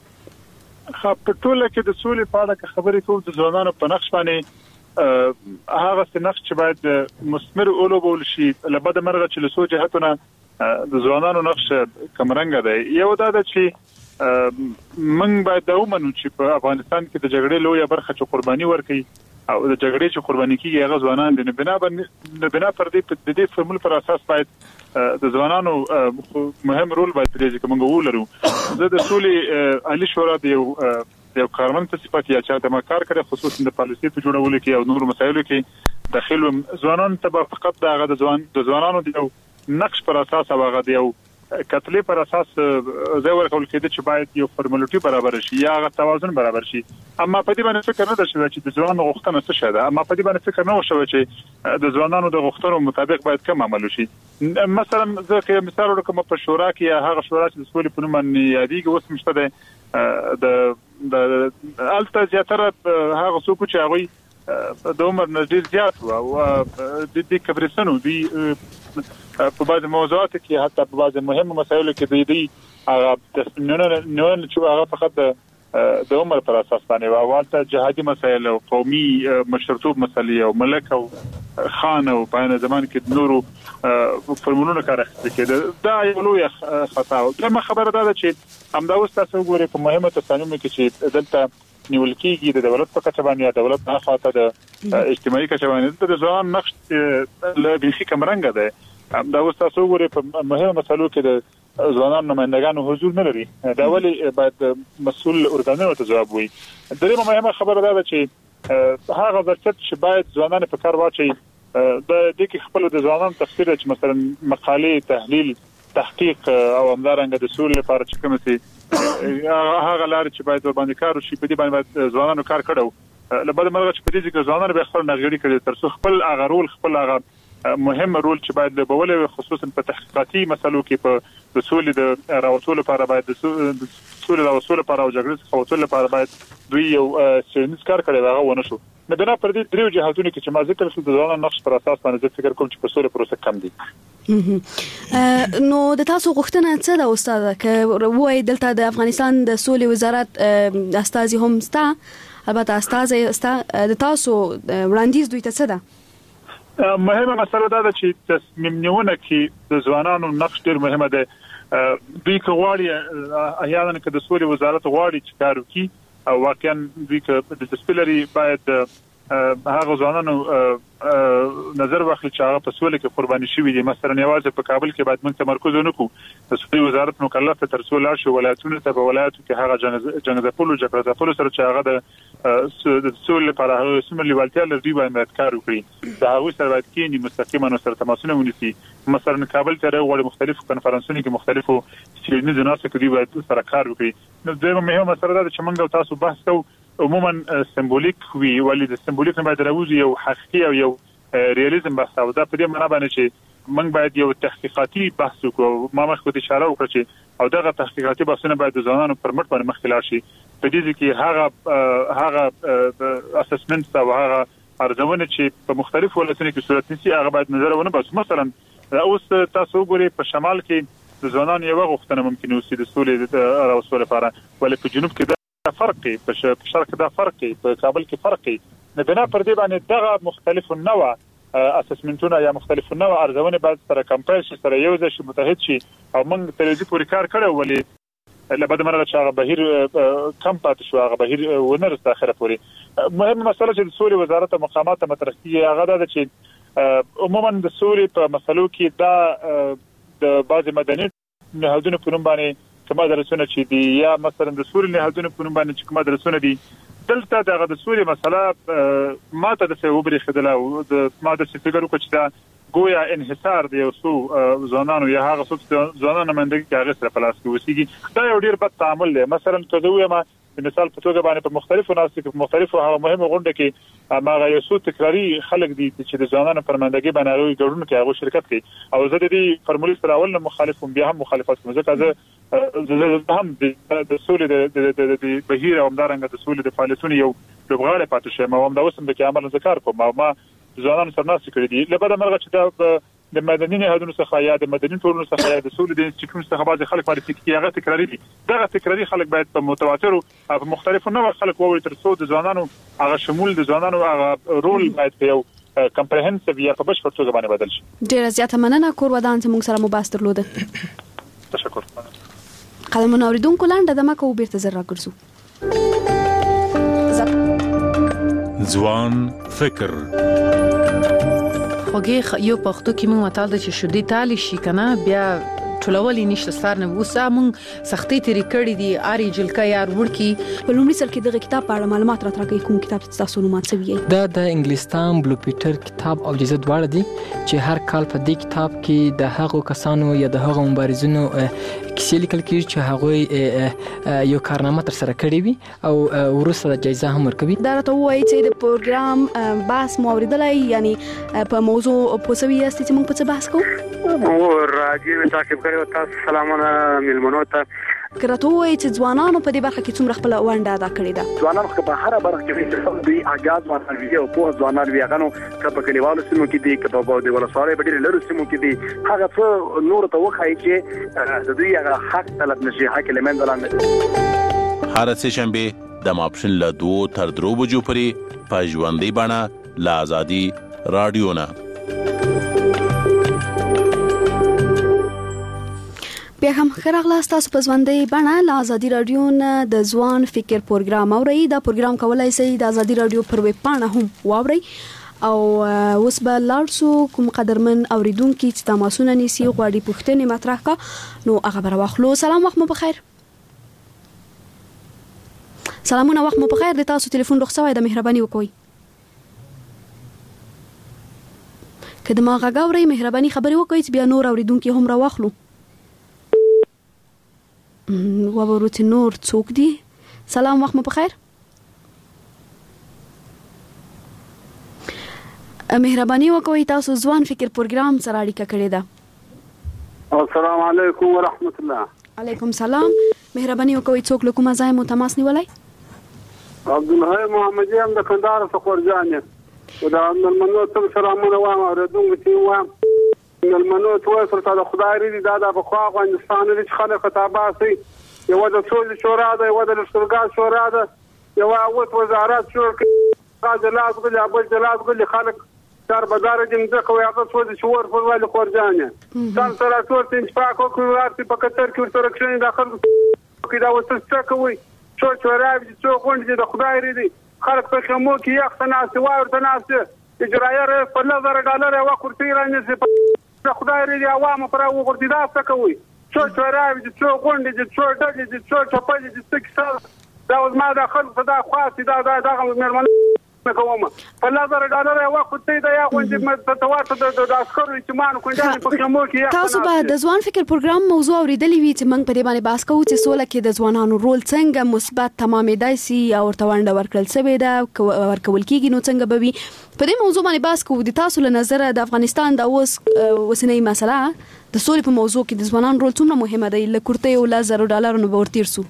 G: خو په ټوله کې د سولې په اړه خبرې کوو د ځوانانو په نقش باندې هغه څه نقش چې باید مثمر اولوبول شي، لبد مرغه چې له سو جهتونه د ځوانانو نقش کمرنګ دی. یو دا ده چې موږ باید دا ومنو چې په افغانستان کې د جګړې لویه برخه چې قرباني ورکړي او د جګړې چې قرباني کیږي هغه ځوانان دي. بنا باندې بنا پر دې د دې فرمول پر اساس باید د ځوانانو مهم رول باید پرې چې موږ ولرو. زه د سولې عالی شورا د یو د یو کارمند په صفت یا چې د کار کړی خصوصا د پالیسي په جوړولو کې او نور مسایلو کې داخل ځوانان ته فقط د ځوان د ځوانانو د یو نقش پر اساس او هغه د یو کتلې پر اساس زه ورکول کېده چې باید یو فارمولیټي برابر شي یا هغه توازن برابر شي. اما په دې باندې فکر نه ده چې د ځوانانو غوښتنه څه شي ده، اما په دې باندې فکر نه وشو چې د ځوانانو د غوښتنو مطابق باید کوم عمل وشي. مثلا زه که مثال ورکوم په شورا کې هغه شورا چې د سولې په نوم یادېږي اوس مشته ده د د الته زیاتره هغه څوک چې هغه د عمر نږدې زیات و او د دې کبرسنو دی په بعض موضوعات کې حتی په بعض مهمه مسایلو کې دی دی هغه تصمیمونه نه چې هغه فقط د عمر پر اساس باندې او والته جهادي مسایل او قومي مشرتوب مسلې او ملک او خان او په نه زمان کې نورو فرمولونه کار اخیستل کېده دا یو لوی خطا او کومه خبره ده چې همدا اوس تاسو ګورئ په مهمه تصامیم کې چې دلته نیول کېږي د دولت په کچه باندې دولت نه خاطه د اجتماعي کچه باندې د ځوان نقش له بيخي کمرنګ ده همدا اوس تاسو ګورئ په مهمه مسلو کې د ځوانانو نمائندګانو حضور نه لري دا ولي باید مسؤل ارګانونو ته جواب وي درېمه مهمه خبره ده چې هغه ظرفیت چې باید ځوانان په کار واچي د دې کې خپل د ځوانانو تفسیر چې مثلا مقالې تحلیل تحقیق او همدارنګه د سولې لپاره چې کوم سي هغه لار چې باید باندې کار وشي په دې باندې ځوانانو کار کړو لبد مرغه چې په دې کې ځوانان به خپل نغړي کړي تر څو خپل هغه رول خپل هغه مهم رول چې باید لبولې خصوصا په تحقیقاتي مسلو کې په رسول د راوصول لپاره باید د رسول راوصول لپاره او جګړې خواصول لپاره باید دوی یو سیمینار کار کړی هغه ونه شو نه بنا پر دې دریو جهاتونو کې چې ما ذکر کړل د ځوانانو نقش پر اساس باندې فکر کوم چې په سولې پروسه کم دي
C: نو د تاسو غوښتنه څه ده استاد ک وای دلته د افغانستان د سولې وزارت استازي هم ستا البته استازي ستا د تاسو وړاندیز دوی ته څه ده
G: مهمه مسله ده چې تصمیم نیونه کې د ځوانانو نقش ډېر مهمه ده دوی کوالي احیانا که د سولې وزارت غواړي چې کار وکړي او واقعا دوی که د سپیلري باید هغه ځوانانو نظر واخلي چې هغه په سولې کې قرباني شوي دي مثلا یوازې په کابل کې باید موږ تمرکز ونکړو د سولې وزارت مکلف تر څو لاړ شي ولایتونو ته په ولایتو کې هغه جنګ ځپلو جګړه ځپلو سره چې هغه د د سولې لپاره هغه سیمه لیوالتیا لري باید کار وکړي دا هغه سره باید کې مستقیما سره تماسونه ونیسي مثلا کابل ته راوړي مختلفو کنفرانسونو کې مختلفو سیمې د ناسو کې باید سره کار وکړي نو دغه مهمه مسله ده چې موږ تاسو بحث کوو عموما سمبولیک وی ولې د سمبولیک نه باید راوځي یو حقیقي او یو ریالیزم بحث او دا په دې معنا باندې چې موږ باید یو تحقیقاتي بحث وکړو ما مخکې اشاره وکړه چې او دغه تحقیقاتي بحثونه باید د ځوانانو پر مټ باندې مخکې لاړ شي په دې کې هغه هغه اسسمنت او هغه ارزونه چې په مختلفو ولایتونو کې صورت نیسي هغه باید نظر ونه بس مثلا اوس تاسو ګورئ په شمال کې د ځوانانو یو غوښتنه ممکن وي د سولې د راوستلو لپاره ولې په جنوب کې فرق کوي په شرق دا فرق کوي په کابل کې فرق کوي نه بنا پر دې باندې دغه مختلف النوع اسسمنتونه یا مختلف النوع ارزونه باید سره کمپیر شي سره یو ځای شي متحد شي او موږ تلویزیون پورې کار کړو ولې لبد مرغه چې هغه بهیر کم پات شو هغه بهیر ونر تاخره پورې مهمه مسله چې د سولې وزارت مقامات مطرح کیږي هغه دا چې عموما د سولې په مسلو کې دا د بعض مدني نهادونو په نوم باندې کومه درسونه چې دي یا مثلا د سوري نهادونو په نوم باندې چې کومه درسونه دي دلته دغه د سوري مسله ماته د څه وبري خدله او د ماده چې فکر وکړ چې دا ګویا انحصار دی او سو ځوانانو یا هغه څوک ځوانانو منډه کې هغه سره پلاس کې وسیږي دا یو ډیر بد تعامل دی مثلا کدوې ما مثال په توګه باندې په مختلفو ناسو کې مختلفو هغه مهمه غونډه کې ما غو سو تکراری خلک دي چې د ځوانانو پرمندګي باندې ګډون کوي هغه شرکت کوي او زه د دې فرمولې سره اول مخالفم بیا هم مخالفت کوم ځکه زه هم د سولې د د بهیر او مدارنګ د سولې د فعالیتونو یو لوبغاړی پاتې شم او هم دا اوسم د کې عمل ذکر کوم او ما ځوانانو سره ناسې کړې دي لبد مرغه چې دا د مدني نهادونو څخه یا د مدني ټولنو څخه یا د سولې د انسټیټیوټ څخه بعض خلک باندې فکر هغه تکراری دي دغه تکراری خلک باید په متواتر او په مختلفو نوع خلک ووري تر څو د ځوانانو هغه شمول د ځوانانو هغه رول باید په یو کمپریهنسیو یا په بشپړ توګه باندې بدل شي
C: ډیره زیاته مننه کور ودان چې موږ سره مباحث درلوده
G: تشکر
C: قدمونه اوریدونکو لاندې دمه کو بیرته زر راګرځو
B: ځوان فکر
H: خوږه یو پښتو کې موږ متال د چې شودي تالی شي کنه بیا ټولولې نشته ستار نه وسه موږ سختي تری کړې دي اری جلکا یار ورکی
C: په لومړي سر کې دغه کتاب په اړه معلومات راټولوي کوم کتاب تاسو نو مات سوي
I: دا د انګلستان بلو پیټر کتاب او جزء دواړه دي چې هر کال په دې کتاب کې د هغو کسانو یا د هغو مبارزینو کیسې لیکل کېږي چې هغه یو کارنامه تر سره کړې وي او ورسره د جایزه هم ورکوي
C: دا راته وایي چې د پروګرام باس مو اوریدلای یعنی په موضوع پوسوي است چې موږ په څه بحث کوو
J: او راځي تعقیب کړو تاسو سلامونه ملمنو ته
C: کراته وایي چې ځوانانو په دې برخه کې څومره خپل ونډه ادا کړې ده
J: ځوانانو په هر برخه کې دوی اجازه ورکړي او په ځوانان ویغانو کله کلیوالو سیمو کې دي کله په د ولسوالۍ په ډېر لرو سیمو کې دي هغه څه نور ته وخایي چې د دوی هغه حق طلب نشي حق لمن دلانه
K: هر سه شنبه د ماپښین له دوه تر درو بجو پورې په ژوندۍ بڼه له آزادي رادیو نه.
C: بیا هم خراغلاست تاسو په ژوندۍ بڼه له آزادي رادیو نه د ځوان فکر پروګرام اورئ. دا پروګرام کولای شئ د آزادي رادیو پر ویب پاڼه هم واورئ او اوس به لاړ شو کوم قدرمن اوریدونکي چې تماسونه نیسي غواړي پوښتنې مطرح کا نو هغه به راواخلو. سلام، وخت مو بخیر. سلامونه، وخت مو بخیر. د تاسو ټلیفون رخصت وای د مهرباني وکوي کله ما غاګوري مهرباني خبري وکوي چې بیا نور اوریدونکي هم راواخلو. و وروت نور څوک دی؟ سلام، وخت مو بخیر. مهرباني وکوي تاسو ځوان فکر پروګرام سره اړیکه کړې ده.
L: السلام علیکم ورحمت الله.
C: علیکم سلام. مهرباني وکوي څوک له کومه ځای مو تماس نیولای؟
L: عبدالحی محمدی هم د کندهار څخه خورجان یم. دا ملمنو ته سلامونه وایم اوریدونکو ته وایم ملمنو ته ورته د خدای ری دا د بخوا افغانستان لري چې خلک تاباسي یو د ټول شورا ده یو د لشکرګاه شورا ده یو اوت وزارت شور کې جلاد ګل ابل جلاد ګل خلک تر بدار جنده کوي هغه څو د شور په وایي خورجان یم. تاسو سره ټول تین پاکو کوي ورته په کتر کې ورته رکشن داخل کې دا وسه څه کوي څو چورای دي څو غونډې د خدای ری دي خلک په خمو کې یخ تناسي ورته ناسي اجرایه په لزر ډالر یو کورتي رانیسي په خدای ری دي عوامو پر وګورتي دا څه کوي څو چورای دي څو غونډې دي څو ډلې دي څو چپلې دي څه کیسه دا اوس ما د خلک په دا خاص دا دا دغه مېرمن کومه په لزر ډالر یو کورتي دا یو غونډې په تواتو د عسکرو چې مان کوندان په خمو کې
C: تاسو به د ځوان فکر پروګرام موضوع اوریدلې وي چې موږ په دې باندې بحث کوو چې سوله کې د ځوانانو رول څنګه مثبت تمامېدای شي او ورته ورکړل شوی دا ورکول کیږي نو څنګه به وي. په دې موضوع باندې بحث کوو. د تاسو له نظر د افغانستان د اوس وسنۍ مسله د سولې په موضوع کې د ځوانانو رول څومره مهمه دی؟ له کورتي او لزر ډالر نو ورتیر سو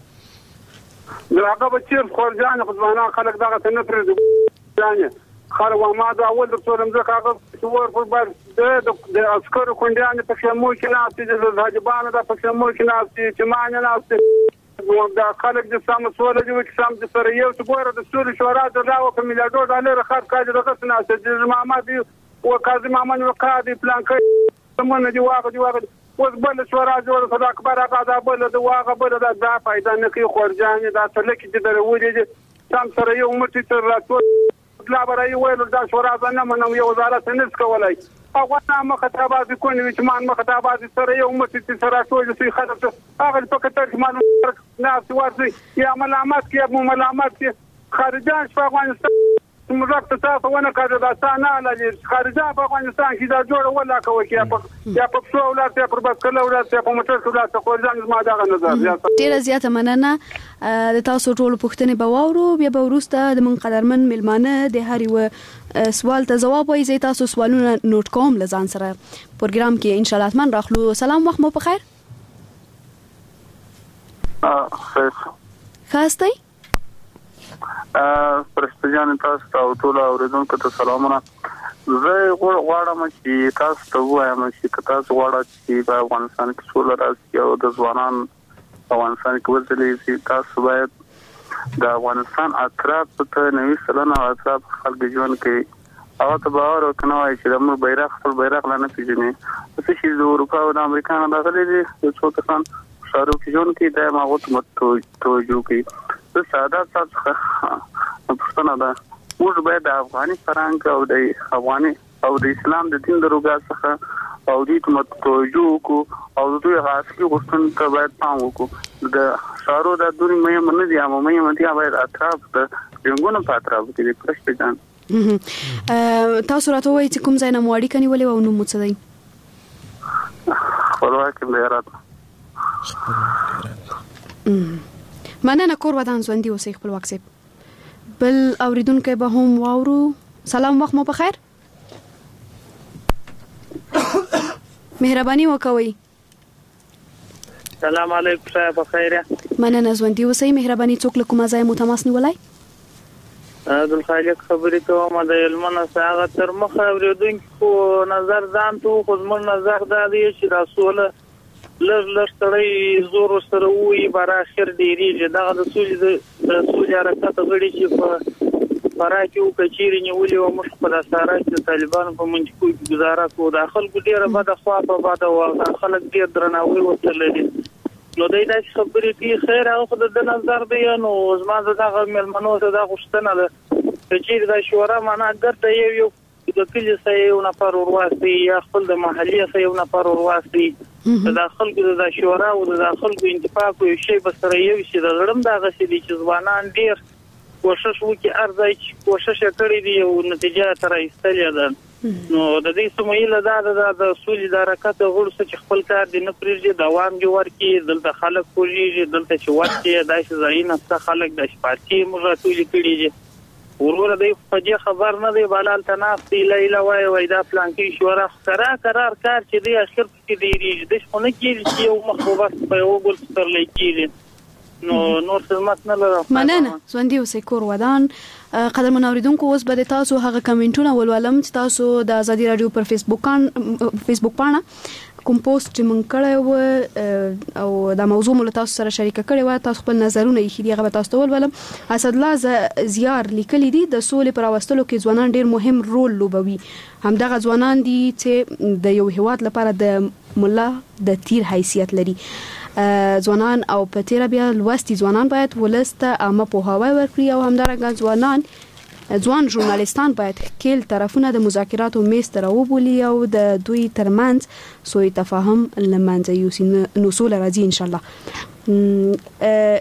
L: هغه به چیر خورجان ځوانان خلک دغه څه نه پرې ځانه خلک ما دا اول د ټول مزه هغه ور پر بار د عسکرو کونډیان په خمو کې ناسي د حاجبانو د په خمو کې ناسي چې مان ناسي دا خلک د سم سوال دی چې سم د سره یو څو ګوره د سوري شورا د راو په میلیارډ ډالر خرڅ کړي دغه ناسي د محمد او کاظم محمد وقادي پلان کړي سمونه دی واغ دی واغ اوس بل شورا جوړ صدا اکبر هغه بل د واغ بل د دا فائدہ نه کوي خورجان دا څه لکه چې درولې سم سره یو مټی تر راتو لا برای ویل دا شورا نه منم یو وزارت نه کولای افغان مخاطبات کوي چې مان مخاطبات سره یو مټی سره ټول شي خلک هغه په کتر مان ناس ورسي یا ملامت کې ملامت کې خارجان په افغانستان مرکت تاسو ونه کړی دا ثانه لري خارجان په افغانستان کې دا جوړ ولا کوي کې یا په څو ولات یا په بس کله ولات یا په موټر ولات خورجان ما دا نظر
C: ډیره زیاته مننه. د تاسو ټول پوښتنې به واورو بیا به وروسته د من قدرمن ملمانه د هر یو سوال ته جواب وایي. زه تاسو سوالونه نوٹ کوم لزان سره پروګرام کې ان شاء الله من راخلو. سلام، وخت مو بخیر. ا خاصه
M: ا پرستجان تاسو ته ټول اوریدونکو ته سلامونه. زه غواړم چې تاسو ته وایم چې تاسو غواړئ چې په افغانستان کې سوله راشي او د ځوانان افغانستان کې ورځلې چې تاسو باید د افغانستان اطراف ته نوې سلنه اطراف خلک ژوند کوي هغه ته باور وکړو چې د موږ بیرغ خپل بیرغ لانه پیژني څه چې د اروپا او د امریکا نه راغلي دي څو کسان شارو کې ژوند کوي دا ماغوت متو توجو کوي څه ساده تاسو پښتنه ده موږ باید د افغاني فرهنګ او د افغاني او د اسلام د دین دروګه څخه او دې ته توجو کو او دوی غاښي غوښتنه ته باید پام وکړو. د شارو د دونی مې من دي امه مې متیا باید اطراف ته څنګه په اطراف کې پرشته ځان
C: تاسو راته وایي چې کوم ځای نه موړی کني ولې و نو مو څه دی
M: خپلواکي بیرات
C: مننه کور ودان ژوندۍ اوسئ خپلواک صاحب. بل اوریدونکو به هم واورو. سلام، وخت مو بخیر. مهرباني وکوي.
N: سلام علیکم صاحب بخیر.
C: مننه ژوندۍ اوسئ. مهرباني څوک له کومه ځای مو تماس نیولای؟
N: عبدالخالق خبرې کوم د علمنا ساغه تر مخه اوریدونکو نظر ځان ته خو زموږ نظر دا دی چې رسول لر لر سړی زور سره وي بار اخر ډیریږي دا د سولې د سولې حرکت غړي چې په فراکي او کچيري نیولې او مخ په سارا چې طالبان په منځ کې گزاره کوي د خلکو ډیره بده خوا په بده او خلک ډیر درناوي وکړي نو دای دا خبرې کې خیر او خدای د نظر دی نو زما دغه ملمنو ته دا غوښتنه ده چې دا شورا معنا ګرځي یو یو د کلی سه یو نفر ورواستي یا خپل د محلي سه یو نفر ورواستي دا خلکو د شورا او د خلکو انتفاق او شی بسره یو شي د غړم دا غسي دي چې ځوانان ډیر کوشش وکړي ارزای کوشش کړی دی او نتیجه تر ایستلې ده نو د دې سمویل دا د سولې د حرکت غړو چې خپل کار دی نه پرېږي دوام جوړ کړي دلته خلک کوجي دلته چې وخت دا چې زاینه څخه خلک د شپارتي مراتولي کړي ورور دی په دې خبر نه دی بلال تنافسي لیلا وای وای دا پلان کې شورا کرا قرار کار چې دی اخر کې دی ریږي د شپونه کې چې یو مخبوبات په یو ګل ستر لیکي نو نور خدمت نه لرم
C: مننه ژوندۍ اوسئ کور ودان قدر منوریدونکو اوس به تاسو هغه کمنټونه ولولم چې تاسو د ازادي رادیو پر فیسبوک فیسبوک باندې کوم پوسټ چې مونږ کړی او دا موضوع مو تاسو سره شریک کړی و تاسو خپل نظرونه یې خېدي هغه تاسو ته ولولم اسد الله زیار لیکلی دي د سولې پر واستلو کې ځوانان ډیر مهم رول لوبوي همدغه ځوانان دي چې د یو هیواد لپاره د ملا د تیر حیثیت لري ځوانان او په تیر بیا لوستي ځوانان باید ولسته عامه پوهاوی ورکړي او همدارنګه ځوانان ځوان ژورنالیستان باید کېل طرفونه د مذاکراتو میز ته راوبولي او د دوی ترمنځ سوء تفاهم لمنځه یوسي نو سوله راځي ان شاء الله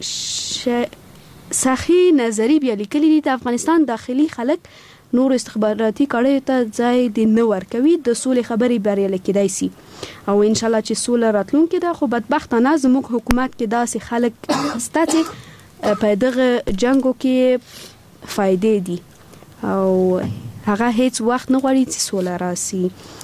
C: ساخي نظری بیا لیکلي دي د افغانستان داخلي خلک نور استخباراتي کړي ته ځای دي نه ورکوي د سولې خبرې بریالي کېدای شي او ان شاء الله چې سوله راتلونکې ده خو بدبختانه زموږ حکومت کې داسې خلک ستاسو په دغه جنگو کې فائدې دي او هغه هیڅ وخت نه غواړي چې سوله راسي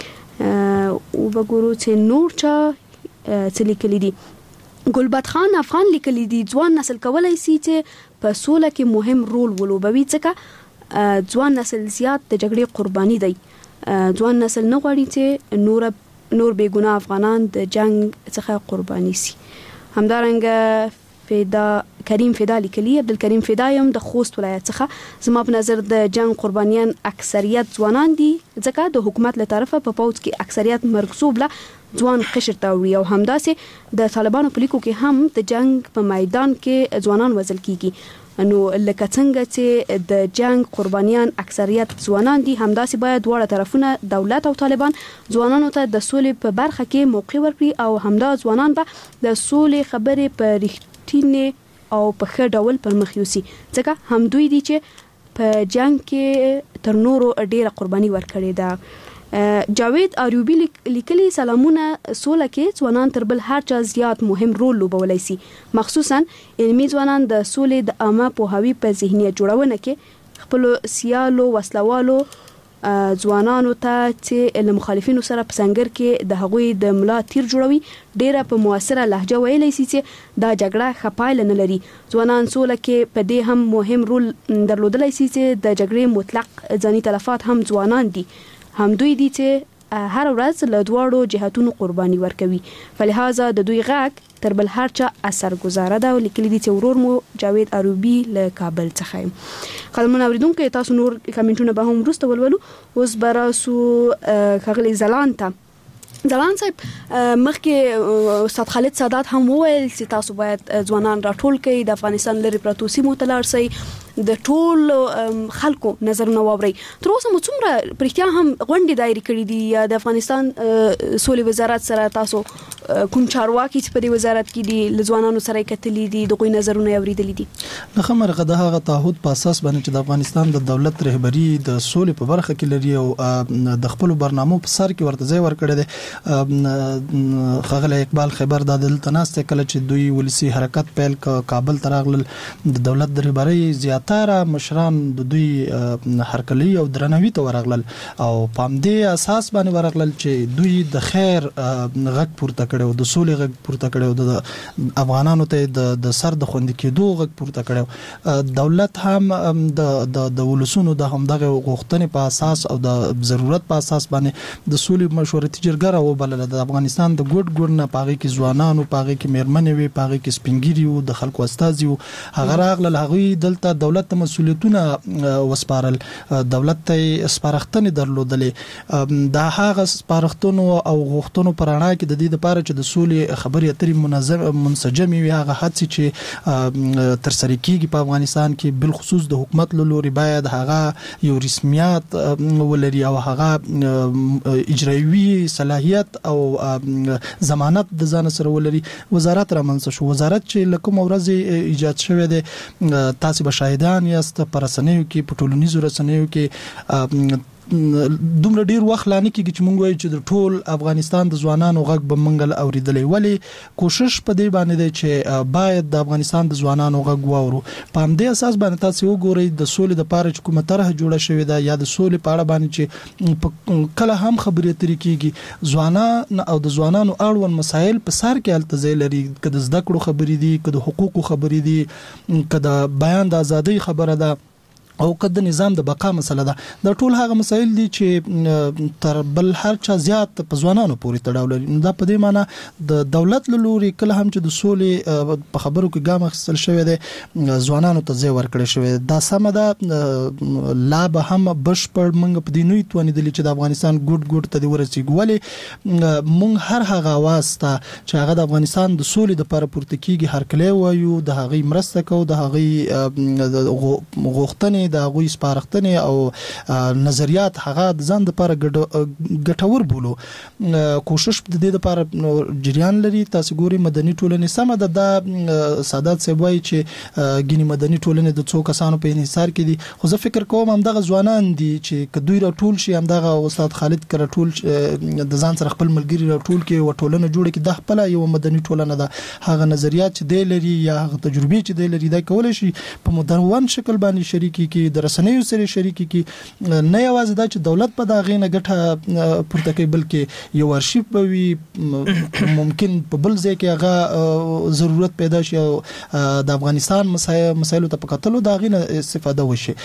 C: او وګورو چې نور چا څه لیکلي دي ګلبد خان افغان لیکلي دي ځوان نسل کولای شي چې په سوله کې مهم رول ولوبوي ځکه ځوان نسل زیات د جګړې قرباني دی ځوان نسل نه غواړي چې نور نور بے ګناه افغانان د جنگ څخه قرباني شي همدارنګه فدا کریم فدا لیکلی عبدالکریم فدایم د خوست ولایت څخه زما په نظر د جنگ قربانیان اکثریت ځوانان دي ځکه د حکومت له طرفه په پوز کې اکثریت مرکزوب له ځوان قشر ته وي او همداسې د طالبانو په لیکو کې هم د جنگ په میدان کې ځوانان وزل کیږي نو لکه څنګه چې د جنگ قربانیان اکثریت ځوانان دي همداسې باید دواړه طرفونه دولت او طالبان ځوانانو ته د سولې په برخه کې موقع ورکړي او همدا ځوانان به د سولې خبرې په رښتینې او په ښه ډول پر مخ یوسي ځکه هم دوی دي چې په جنگ کې تر نورو ډیره قرباني ورکړې ده جاوید اریوبی لیکلی سلامونه سوله کې ځوانان تر بل هر چا زیات مهم رول لوبولای شي مخصوصا علمي ځوانان د سولې د عامه پوهاوی په ذهنیت جوړونه کې خپل سیالو وسلوالو ځوانانو ته چې له مخالفینو سره په څنګر کې د هغوی د ملا تیر جوړوي ډیره په موثره لهجه ویلای شي چې دا جګړه خپایل نه لري ځوانان سوله کې په دې هم مهم رول درلودلای شي چې د جګړې مطلق ځاني تلفات هم ځوانان دي هم دوی دي چې هر ورځ له دواړو جهاتونو قرباني ورکوي فلهذا د دوی غږ تر بل هر چا اثر گزاره ده لیکلي دي چې ورور مو جاوید اروبی له کابل څخه قدمونه اوریدونکو تاسو نور کمنټونه به هم وروسته ولولو اوس براسو خغلی زلان ته زلان صاحب مخکې استاد خالد سادات هم وویل چې تاسو باید ځوانان راټول کړئ د افغانستان لري پرتو سیمو ته لاړ شئ د ټول خلکو نظرونه واوري تر اوسه مو څومره پرختیا هم غونډې دایري کړې دي یا د افغانستان سولې وزارت سره تاسو کوم چارواکي چې په دې وزارت کې دي لځوانانو سره کتلې دي دغه نظرونه اوریدلې دي
D: نه خمرغه د هغه تعهد په اساس باندې چې د افغانستان د دولت رهبری د سولې په برخه کې لري او د خپل برنامه په سر کې ورته ځای ورکړی دی خغل اقبال خبر د دلتناسته کله چې دوی ولسی حرکت پیل کابل تراغل د دولت د رهبری زیات تر مشران د دوی هرکلی او درنوي ته ورغلل او پام دې اساس باندې ورغلل چې دوی د خیر غږ پورته کړو، د سولې غږ پورته کړو، د افغانانو ته د د سر د خوندې کېدو غږ پورته کړو. دولت هم د د ولسونو د همدغه غوښتنې په اساس او د ضرورت په اساس باندې د سولې مشورتي جرګه راوبلله. د افغانستان د ګډ ګډ نه پاغي کې ځوانانو، پاغي کې میرمنې وي، پاغي کې سپینګيري او د خلکو استازي وو. هغه راغله، هغه دلته دولت ته مسولیتونه وسپارل، دولت ته سپارښتنې درلودلې. دا هغه سپارښتنو او غوښتنو پر اړه کې د دې لپاره چې د سولې خبرې اترې منظم منسجم وي، هغه هڅې چې تر سره کیږي په افغانستان کې، بل خصوص د حکومت له لوري باید هغه یو رسمیت ولري او هغه اجرایي صلاحیت او ضمانت د ځان سره ولري. وزارت رامنځته شو. وزارت چې لکه ورځ ایجاد شوی دی، تاسو به شاهدان یاست په رسنیو کې، په ټولنیزو رسنیو کې دومره ډیر وخت لانه کېږي چې مونږ وایو چې د ټول افغانستان د ځوانانو غږ به منګل اوریدلې. ولی کوشش په دې باندې دی چې باید د افغانستان د ځوانانو غږ واورو. په همدې اساس باندې تاسو وګورئ د سولې د پاره چې کومه طرح جوړه شوې ده یا د سولې په اړه باندې چې کله هم خبرې اترې کېږي، ځوانان او د ځوانانو اړوند مسایل په سر کې التزام لري، که د زده کړو خبرې دي، که د حقوقو خبرې دي، که د بیان د ازادۍ خبره ده او کله د نظام د بقا مسله ده. د ټول هغه مسایل دي چې تر بل هر چا زیات په ځوانانو پورې تړاو لري. دا په دې معنی د دولت له لوري کله هم چې د سولې په خبرو کې ګام اخیستل شوی دی، ځوانانو ته ځای ورکړل شوی. دا سم ده، لا به هم بشپړ منګ په دینوي توانیدلی چې د افغانستان ګډ ګډ ته ورسیږي. ولی مونږ هر هغه واسطه چې هغه د افغانستان د سولې د لپاره پورته کیږي هر کله وایو، د هغه مرسته کوو، د هغه غوښتنې، د غوي سپارښتنې او نظریات هغه د ځان لپاره ګټور بولو. کوشش د دې لپاره جریان لري. تاسو ګوري مدني ټولنې سم ده، د سادات سیبوي چې ګینی مدني ټولنې د څو کسانو په انحصار کې دي، خو زه فکر کوم هم دغه ځوانان دي چې کدوې را ټول شي، هم دغه استاد خالد کړه ټول د ځان سره خپل ملګری را ټول کې و ټولنه جوړه کې د خپل یو مدني ټولنه ده. هغه نظریات چې دی لري یا هغه تجربې چې دی لري دا کولای شي په مدون شکل باندې شریکي کې د رسنیو سره شریکي کی. نه یوازې دا چې دولت په دا غینه ګټه پورته کوي، بلکې یو ارشیف به وي، ممکن په بل ځای کې هغه ضرورت پیدا شي او د افغانستان مسایلو ته په کتلو دا غینه استفاده وشي.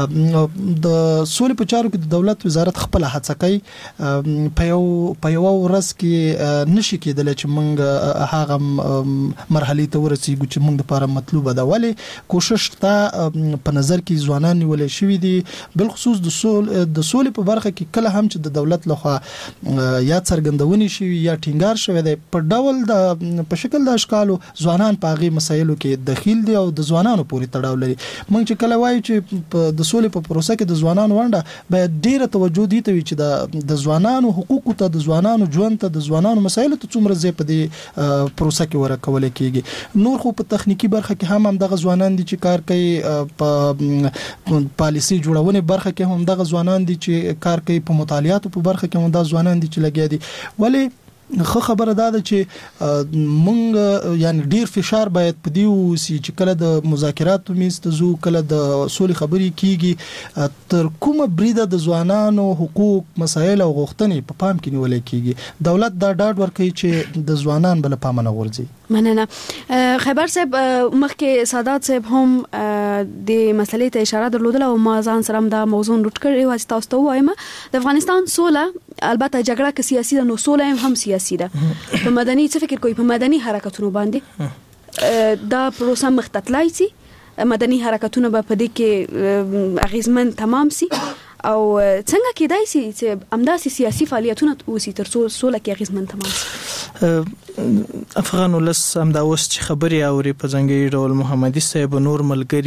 D: د سولې په چارو کې د دولت وزارت خپل هڅه کوي. په یو په یو ورځ کې نشي کېدل چې موږ هغه مرحله ته ورسیږو چې موږ لپاره مطلوبه ده. ولی کوشش تا په نظر کې ځوانان نیولې شوې دي، بل خصوص د سول د سولې په برخه کې کله هم چې د دولت لخوا یا څرګندونې شوی یا ټینګار شوی دی په ډول د په شکل د اشکالو ځوانان په هغه مسایلو کې دخیل دي او د ځوانانو پورې تړاو لري. موږ چې کله وایو چې د سولې په پروسه کې د ځوانانو ونډه باید ډیره توجه دي ته چې د د ځوانانو حقوقو ته، د ځوانانو ژوند ته، د ځوانانو مسایلو ته څومره ځای په دې پروسه کې ورکول کېږي. نور خو په تخنیکی برخه کې هم هم دغه ځوانان دي چې کار کوي، په پالیسي جوړونه برخه کې هم دغه ځوانان دي چې کار کوي، په مطالعاتو په برخه کې هم دغه ځوانان دي چې لګیا دي. ولی خو خبره ده چې مونږ یعنی ډیر فشار باید په دی وسی چې کله د مذاکراتو میز ته زو، کله د سولې خبرې کیږي، تر کومه بریده د ځوانانو حقوق، مسایل او غوښتنې په پام کې نیول کیږي. دولت دا ډاډ ورکوي چې د ځوانان بل پام نه ورځي.
C: مننه. خبر صاحب مخکې سادات صاحب هم د مسلې ته اشاره درلودله او ما ځان سره دا موضوع نوٹ کړی و چې تاسو ته وایم د افغانستان سوله، البته جګړه کې سیاسي ده، نو سوله هم سیاسي ده. په مدني څه فکر کوي په مدني حرکتونو باندې دا پروسه مختتلای سي، مدني حرکتونه به په دې کې اغیزمن تمام سي او څنګه کېدای سي چې امداسي سیاسي فعالیتونه وسی تر څو سوله کې اغیزمن تمام سي؟
E: افغان ولس امدا اوس چې خبري اوري په ځنګړي ډول محمدي صاحب نور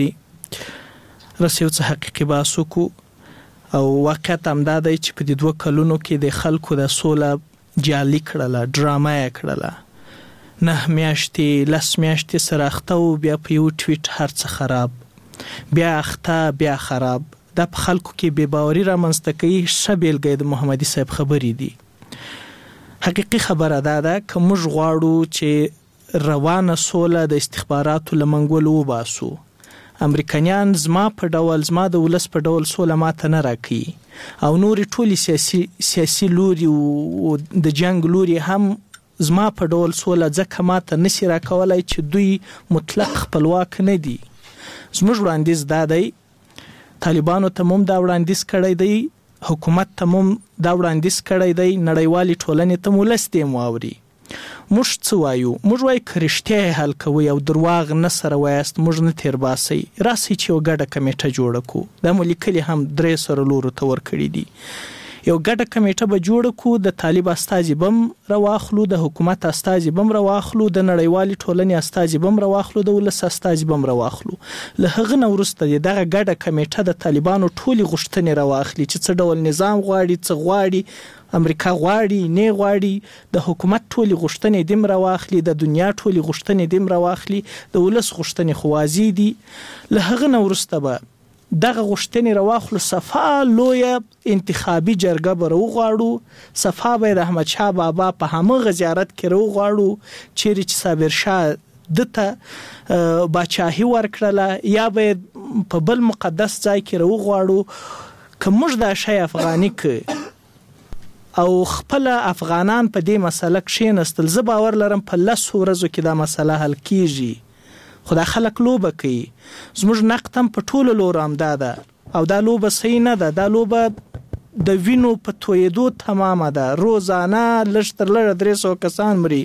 E: ملګری رسیو څه حقيقي باسو کو او واقعیت امدا دی چې په دې دوه کلونو کې د خلکو د سوله جالي کړله، ډراما یې کړله، نه میاشتې لس میاشتې سره اخته و، بیا په یو ټویټ هر څه خراب، بیا اخته بیا خراب. دا په خلکو کې بې باوري رامنځته کوي. ښه بیلګه د محمدي صاحب خبرې دي. حقیقي خبره دا ده که موږ غواړو چې روانه سوله د استخباراتو له منګولو وباسو، امریکایان زما په ډول، زما د ولس په ډول سوله ماته نه راکوي او نورې ټولې سیاسي سیاسي لوري او د جنگ لوري هم زما په ډول سوله ځکه ماته نشي راکولای چې دوی مطلق خپلواک نه دي. زموږ وړاندیز دا دی، طالبانو ته هم دا وړاندیز کړی دی، حکومت ته هم دا وړاندیز کړی دی، نړیوالې ټولنې ته مو لس دی واوري. موږ څه وایو؟ موږ وایو که رښتیا حل کوئ او درواغ نه سره وایاست، موږ نه تیر باسئ، راسئ چې یو ګډه کمیټه جوړه کړو. دا مو لیکلي هم درې سره لورو ته ورکړي دي. یو ګډه کمیټه به جوړه کړو، د طالب استازي بم راواخلو، د حکومت استازي بم راواخلو، د نړیوالې ټولنې استازي بم راواخلو، د ولس استازي بم راواخلو. له هغه نه وروسته دغه ګډه کمیټه د طالبانو ټولې غوښتنې راواخلي چې څه ډول نظام غواړي، څه غواړي، امریکا غواړي نه غواړي، د حکومت ټولې غوښتنې دیم راواخلي، د دنیا ټولې غوښتنې دیم راواخلي، د ولس غوښتنې خو واضح دي. له هغه نه وروسته به دغه غوښتنې راواخلو، صفا لویه انتخابي جرګه به راوغواړو، صفا به د احمدشاه بابا په همغه زیارت کې راوغواړو چیرې چې صابر شاه دته باچاهي ورکړله، یا به په بل مقدس ځای کې راوغواړو. که موږ دا شی افغاني که او خپل افغانان په دې مسله کښېنستل، زه باور لرم په لسو ورځو کې دا مسله حل کیږي. خو دا خلک لوبه کوي. زموږ نقد هم په ټولو لورو همدا ده، او دا لوبه صحیح نه ده. دا لوبه د وینو په تویېدو تمامه ده. روزانه لږ تر لږه درې سوه کسان مري،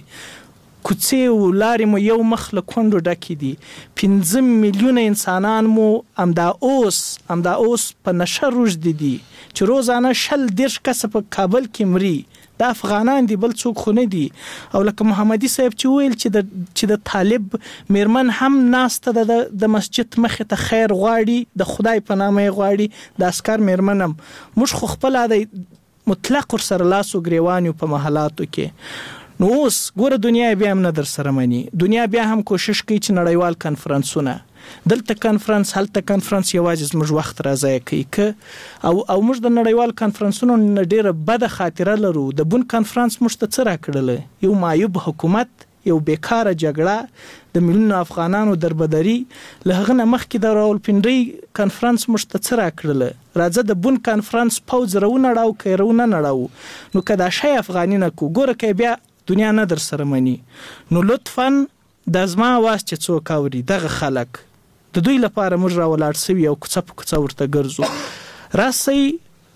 E: کوڅې او لارې مو یو مخ له کونډو ډکې دي. پنځه میلیونه انسانان مو همدا اوس همدا اوس په نشه روږدي دي چې روزانه شل دېرش کسه په کابل کې مري. دا افغانان دي، بل څوک خو نه دي. او لکه محمدي صاحب چې ویل چې د چې د طالب میرمن هم ناسته ده، د مسجد مخې ته خیر غواړي، د خدای په نامه یې غواړي، د عسکر میرمن هم. موږ خو خپله د مطلق ورسره لاس و ګریوان یو په محلاتو کې. نو اوس ګوره دنیا بیا هم نه در سره مني. دنیا بیا هم کوشش کوي چې نړیوال کنفرانسونه، دلته کنفرانس هلته کنفرانس، یوازې زموږ وخت راضایع کوي. که او او موږ د نړیوال کنفرانسونو نه ډیره بده خاطره لرو. د بون کنفرانس موږ ته څه راکړله؟ یو معیوب حکومت، یو بیکاره جګړه، د میلیونو افغانانو دربدري. له هغه نه مخکې د راولپنډۍ کنفرانس موږ ته څه راکړله؟ راځه د بون کنفرانس پوځ راونړاو که یې راونه نړاو. نو که دا شی افغاني نه کو، ګوره که بیا دنیا نه در سره مني، نو لطفاً د زما آواز چې څوک اوري، دغه خلک د دوی لپاره موږ راولاړ سوي او کوڅه په کوڅه ورته ګرځو. راسئ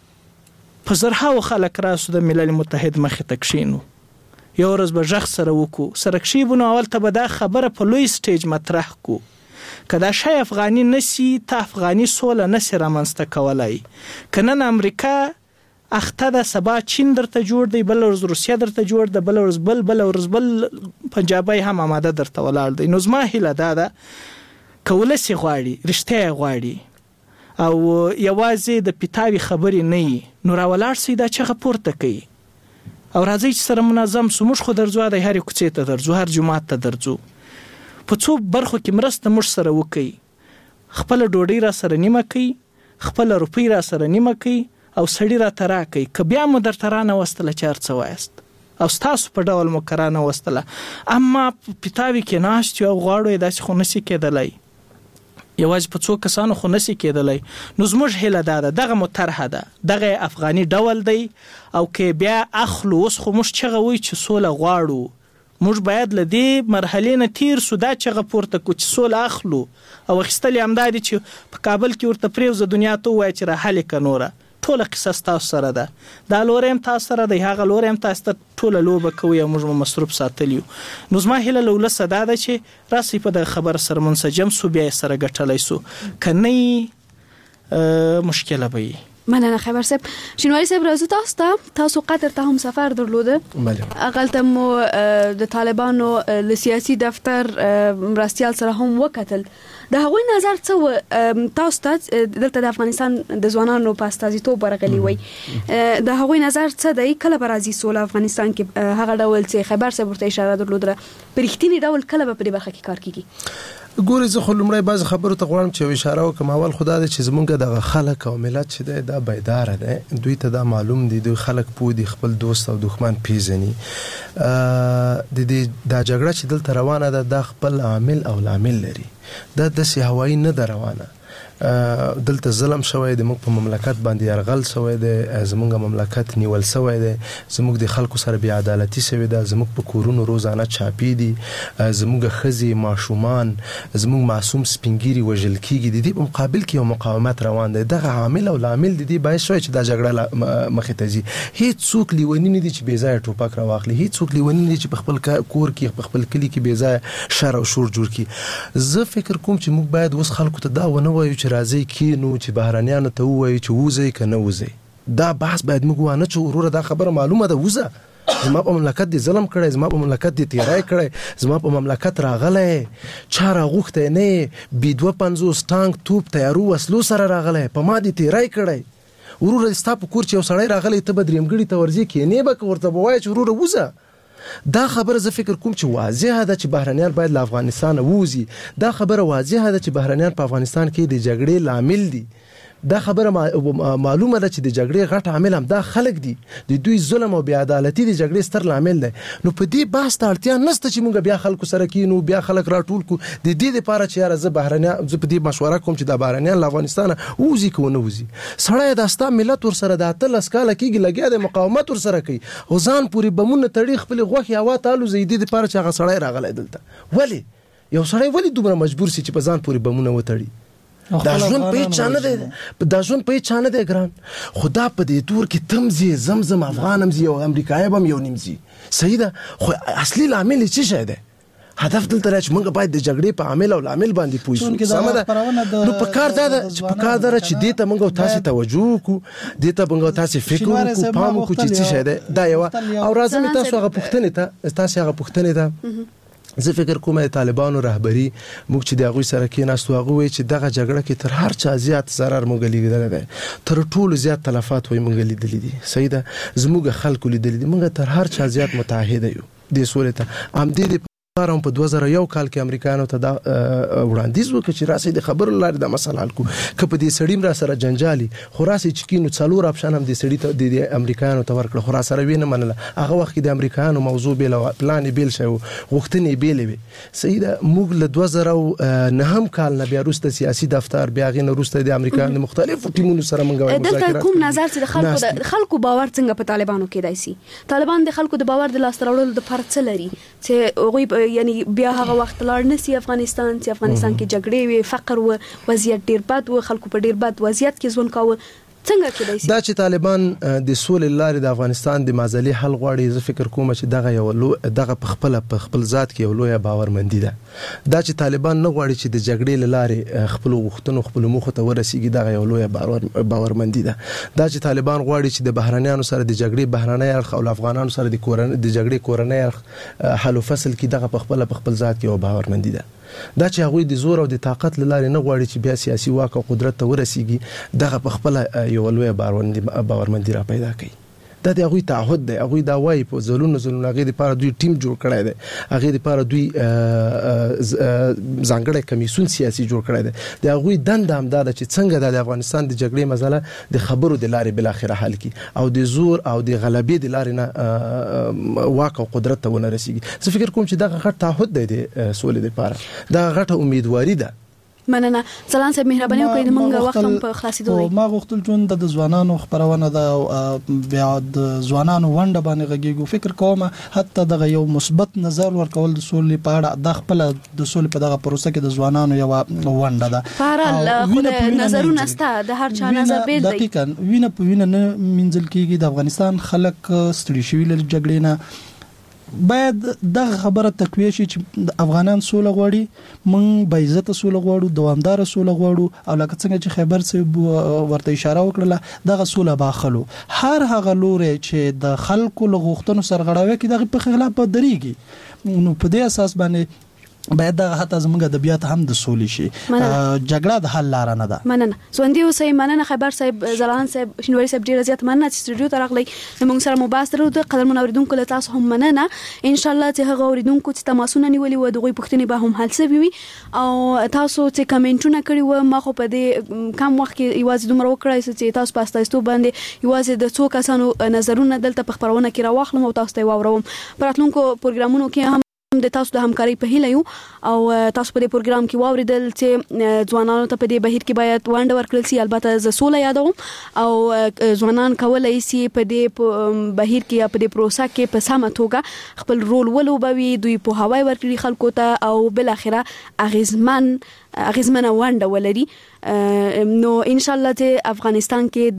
E: په زرهاو خلک راسو د ملل متحد مخې ته کښېنو، یو ورځ به غږ سره وکړو، سره کښېبو. نو اول ته به دا خبره په لوی سټیج مطرح کو. که دا شی افغاني نسی، ته افغاني سوله نسی رامنځته کولای. که نن امریکا اخته ده، سبا چین درته جوړ دی، بل ورځ روسیه درته جوړ ده، بل ورځ بل بل ورځ بل پنجابی هم آماده درته ولاړ دی. نو زما هیله دا ده که ولس یې غواړي، رښتیا یې غواړي او یوازې د پیتاوي خبرې نه وي، نو راولاړ سئ، دا چغه پورته کوي او راځئ چې سره منظم سو. موږ خو درځو، د هرې کوڅې ته درځو، هر جومات ته درځو، په څو برخو کې مرسته موږ سره وکړي. خپله ډوډۍ را سره نیمه کوي، خپله روپۍ را سره نیمه کوي، او سړی را ترا کوي. که بیا مو در ترا نه وستله چې هر څه وایست، او ستاسو په ډول مو کرا نه وستله، اما پیتاوي کې ناست یو غواړو یې داسې خو نسی کېدلی، یوازې په څو کسانو خو نسی کېدلی. نو زموږ هیله دا ده، دغه مو طرحه ده، دغه افغاني ډول دی. او که بیا اخلو، اوس خو موږ چغه وایو چې سوله غواړو، موږ باید له دې مرحلې نه تیر سو، دا چغه پورته کو چې سوله اخلو. او اخیستل یې همدا دي چې په کابل کې ورته پرېوځه، دنیا ته ووایه چې راحل یې که نوره. ټوله قصه ستاسو سره ده، دا لوری هم تاسو سره دی، هغه لوری هم تاسو ته ټوله لوبه کوي او موږ مو مصروف ساتلی یو. نو زما هیله له ولسه دا ده چې راسئ په دغه خبره سره منسجم سو، بیا یې سره ګټلی سو. که نه مشکله به وي.
C: مننه خبر صاحب. شینواری صاحب راځو تاسو ته، تاسو قطر ته هم سفر درلوده.
F: بله.
C: هغلته مو د طالبانو له سیاسي دفتر مرستیال سره هم وکتل. د هغوی نظر څه و؟ تاسو ته دلته د افغانستان د ځوانانو په استازیتوب ورغلي وای، د هغوی نظر څه دی؟ کله به راځي سوله افغانستان کې؟ هغه ډول چې خبر صاحب ورته اشاره درلوده، په رښتینې ډول کله به په دې برخه کې کار کیږي؟
F: ګورې زه خو لومړی بعض خبرو ته غواړم چې اشاره وکړم. اول خو دا دی چې زمونږ دغه خلک او ملت چې دی دا بیداره دی، دوی ته دا معلوم دی، دوی خلک پوه دي، خپل دوست او دښمن پیژني. د دې دا جګړه چې دلته روانه ده دا خپل عامل او لامل لري، دا داسې هوایي نه ده روانه. دلته ظلم شوی دی، موږ په مملکت باندې یرغل شوی دی، زموږ مملکت نیول شوی دی، زموږ د خلکو سره بې عدالتي شوې ده، زموږ په کورونو روزانه چاپی دي، زموږ ښځې ماشومان زموږ معصوم سپینګیري وژل کیږي. د دې په مقابل کې یو مقاومت روان دی. دغه عامل او لامل د دې باعث شوی چې دا جګړه مخې ته ځي. هیڅ څوک لیونی نه دي چې بې ځایه ټوپک راواخلي، هیڅ څوک لیونی نه دي چې په خپل کور کې په خپل کلي کې بې ځایه شر او شور جوړ کړي. زه فکر کوم چې موږ باید اوس خلکو ته دا ونه وایو چې راځئ کینو، چې بهرنیانو ته ووایو چې وځئ که نه وځئ. دا بحث باید موږ وانه چې وروره دا خبره معلومه ده، وځه، زما په مملکت دې ظلم کړی، زما په مملکت دې تیری کړی، زما په مملکت راغلی، چا راغوښتی نه، بي دوه پنځوس ټانک توپ تیارو وسلو سره راغلی، په ما دې تیری کړی. وروره ستا په کور چې یو سړی راغلی، ته به درېمګړي ته ورځې کینې به که ورته به وایې چې وروره وځه. دا خبره زه فکر کوم چې واضحه ده چې بهرنیان باید له افغانستان ووځي. دا خبره واضحه ده چې بهرنیان په افغانستان کې د جګړې لامل دي. دا خبره معلومه ده چې د جګړې غټ عامل هم دا خلک دي، د دوی ظلم او بې عدالتي د جګړې ستر لامل دی. نو په دې بحث ته اړتیا نشته چې موږ بیا خلکو سره کینو، بیا خلک راټول کړو. د دې لپاره چې یاره زه بهرنیان زه په دې مشوره کوم چې دا بهرنیان له افغانستانه ووځي که ونه وځي. سړی دا ستا ملت ورسره د اتلس کاله کېږي لګیا دی، مقاومت ورسره کوي، او ځان پورې بمونه تړي، خپلې غوښې هوا ته الوځي د دې لپاره چې هغه سړی راغلی دلته. ولې یو سړی ولې دومره مجبور سي چې په ځان پورې بمونه وتړي؟ دا ژوند په هیڅ چا نه دی، دا ژوند په هیڅ چا نه دی ګران. خو دا په دې دور کې تم ځي، زمزم افغان هم ځي او امریکایي به هم یو نیم ځي. صحیح ده، خو اصلي لامل یې څه شی دی؟ هدف دلته دی چې موږ باید د جګړې په عامل او لامل باندې پوه شو. سمه ده، نو په کار دا ده چې په کار دا ده چې دې ته موږ او تاسې توجه وکړو، دې ته موږ او تاسې فکر وکړو، پام وکړو چې څه شی دی. دا یوه. او راځم تاسو هغه پوښتنې ته تاسې هغه پوښتنې ته زه فکر کوم د طالبانو رهبري موږ چې د هغوی سره کېناستو، هغه وایي چې دغه جګړه کې تر هر چا زیات ضرر موږ لیدلی دی، تر ټولو زیات تلفات وایي موږ لیدلي دي. صحیح ده، زموږ خلکو لیدلي دي، موږ تر هر چا زیات متحده یو دې سولې ته. همدې لپاره هم په دوه زره یو کال کې امریکایانو ته دا وړاندیز وکړ چې راسئ د خبرو له لارې دا مسله حل کړو. که په دې سړي را سره جنجالي، خو راسئ چې کینو څلور اپشن هم دې سړي ته د امریکایانو ته ورکړه، خو را سره ویې نه منله. هغه وخت کې د امریکایانو موضوع بیله وه، پلان یې بیل شوی و، غوښتنې یې بیلې وې. صحیح ده، موږ له دوه زره نهم کال نه بیا وروسته سیاسي دفتر، بیا هغې نه وروسته د امریکایانو د مختلفو ټیمونو سره موږ
C: دلته کوم نظر چې د خلکو د خلکو باور څنګه په طالبانو کېدای سي؟ طالبان د خلکو د باور د لاسته راوړلو دپاره څه لري چې هغوی یعنی بیا هغه وخت لاړ نسی افغانستان چې افغانستان کې جګړې وي، فقر و، وضعیت ډیر بد و، خلکو په ډیر بد وضعیت کې ژوند کاوه، څنګه کېدای شي؟ دا چې طالبان د سولې لارې د افغانستان د معضلې حل غواړي، زه فکر کوم چې دغه یو لو دغه په خپل په خپل ذات کې یو لویه باورمندي ده. دا چې طالبان نه غواړي چې د جګړې لارې خپل غوښتنو خپل موخو ته ورسیږي، دغه یو لویه باور باورمندي ده. دا چې طالبان غواړي چې د بهرنیانو سره د جګړې بهرنی اړخ او افغانانو سره د کورن د جګړې کورنی اړخ حل و فصل کې، دغه په خپل په خپل ذات کې یو باورمندي ده. دا چې هغوی د زور او د طاقت له لارې نه غواړي چې بیا سیاسي واک او قدرت ته ورسیږي، دغه په خپله یوه لویه باورمندي را پیدا کوي. دا د هغوی تعهد دی، هغوی دا وایي په ځلونو ځلونو هغې دپاره دوی ټیم جوړ کړی دی، هغې دپاره دوی ځانګړی کمیسیون سیاسي جوړ کړی دی. د هغوی دنده همدا ده چې څنګه دا د افغانستان د جګړې مسله د خبرو د لارې بالاخره حل کړي او د زور او د غلبې د لارې نه واک او قدرت ته ونه رسیږي. زه فکر کوم چې دغه غټ تعهد دی د سولې دپاره، دغه غټه امیدواري ده. مننه. ځلان صاحب مهرباني وکړئ، موږ وخت هم په خلاصېدو دی.
D: ما غوښتل ژوند د ځوانانو خپرونه ده او بیا د ځوانانو ونډه باندې غږیږو. فکر کوم حتی دغه یو مثبت نظر ورکول د سولې په اړه د خپل د سولې په دغه پروسه کې د ځوانانو یو ونډه ده.
C: بهرحال خو د نظرونه سته، د هر چا نظر بیل دی.
D: دقیقاً وینه په وینه نه مینځل کېږي. د افغانستان خلک ستړي شوي له جګړې نه. باید دغه خبره تقویه شي چې د افغانان سوله غواړي، موږ با عزت سوله غواړو، دوامدار سوله غواړو، او لکه څنګه چې خیبر صاحب ورته اشاره وکړه دغه سوله باخلو. هر هغه لوري چې د خلکو له غوښتنو سرغړاوي کوي دغه په خلاف به درېږي. نو په دې اساس باندې باید دغه حتی زموږ ادبیات هم د سولې شي، جګړه د حل لاره نه ده.
C: مننه. ژوندي اوسئ. مننه خیبر صاحب، زلان صاحب، شینواري صاحب، ډېره زیاته مننه چې سټوډیو ته راغلی زموږ سره مباحث درلود. قدرمن اورېدونکو له تاسو هم مننه. انشاءالله چې هغه اورېدونکو چې تماسونه نیولي وو د هغوی پوښتنې به هم حل شوي وي، او تاسو چې کمنټونه کړي وو ما خو په دې کم وخت کې یوازې دومره وکړی چې تاسو په استایستو باندې یوازې د څو کسانو نظرونه دلته په خپرونه کې راواخلم او تاسو ته یې واوروم. په راتلونکو پروګرامونو کې هم د تاسو د همکاري په هیله یو او تاسو په دې پروګرام کې واوریدل چې ځوانانو ته په دې بهیر کې باید ونډه ورکړل شي. البته ز سوله یادوم او ځوانان کولای شي په دې بهیر کې په دې پروسه کې په سمه توګه خپل رول ولوبوي، دوی په هواي ورکړي خلکو ته او بل اخره اغیزمن اغیزمنه ونډه ولري. نو ان شاء الله ته افغانستان کې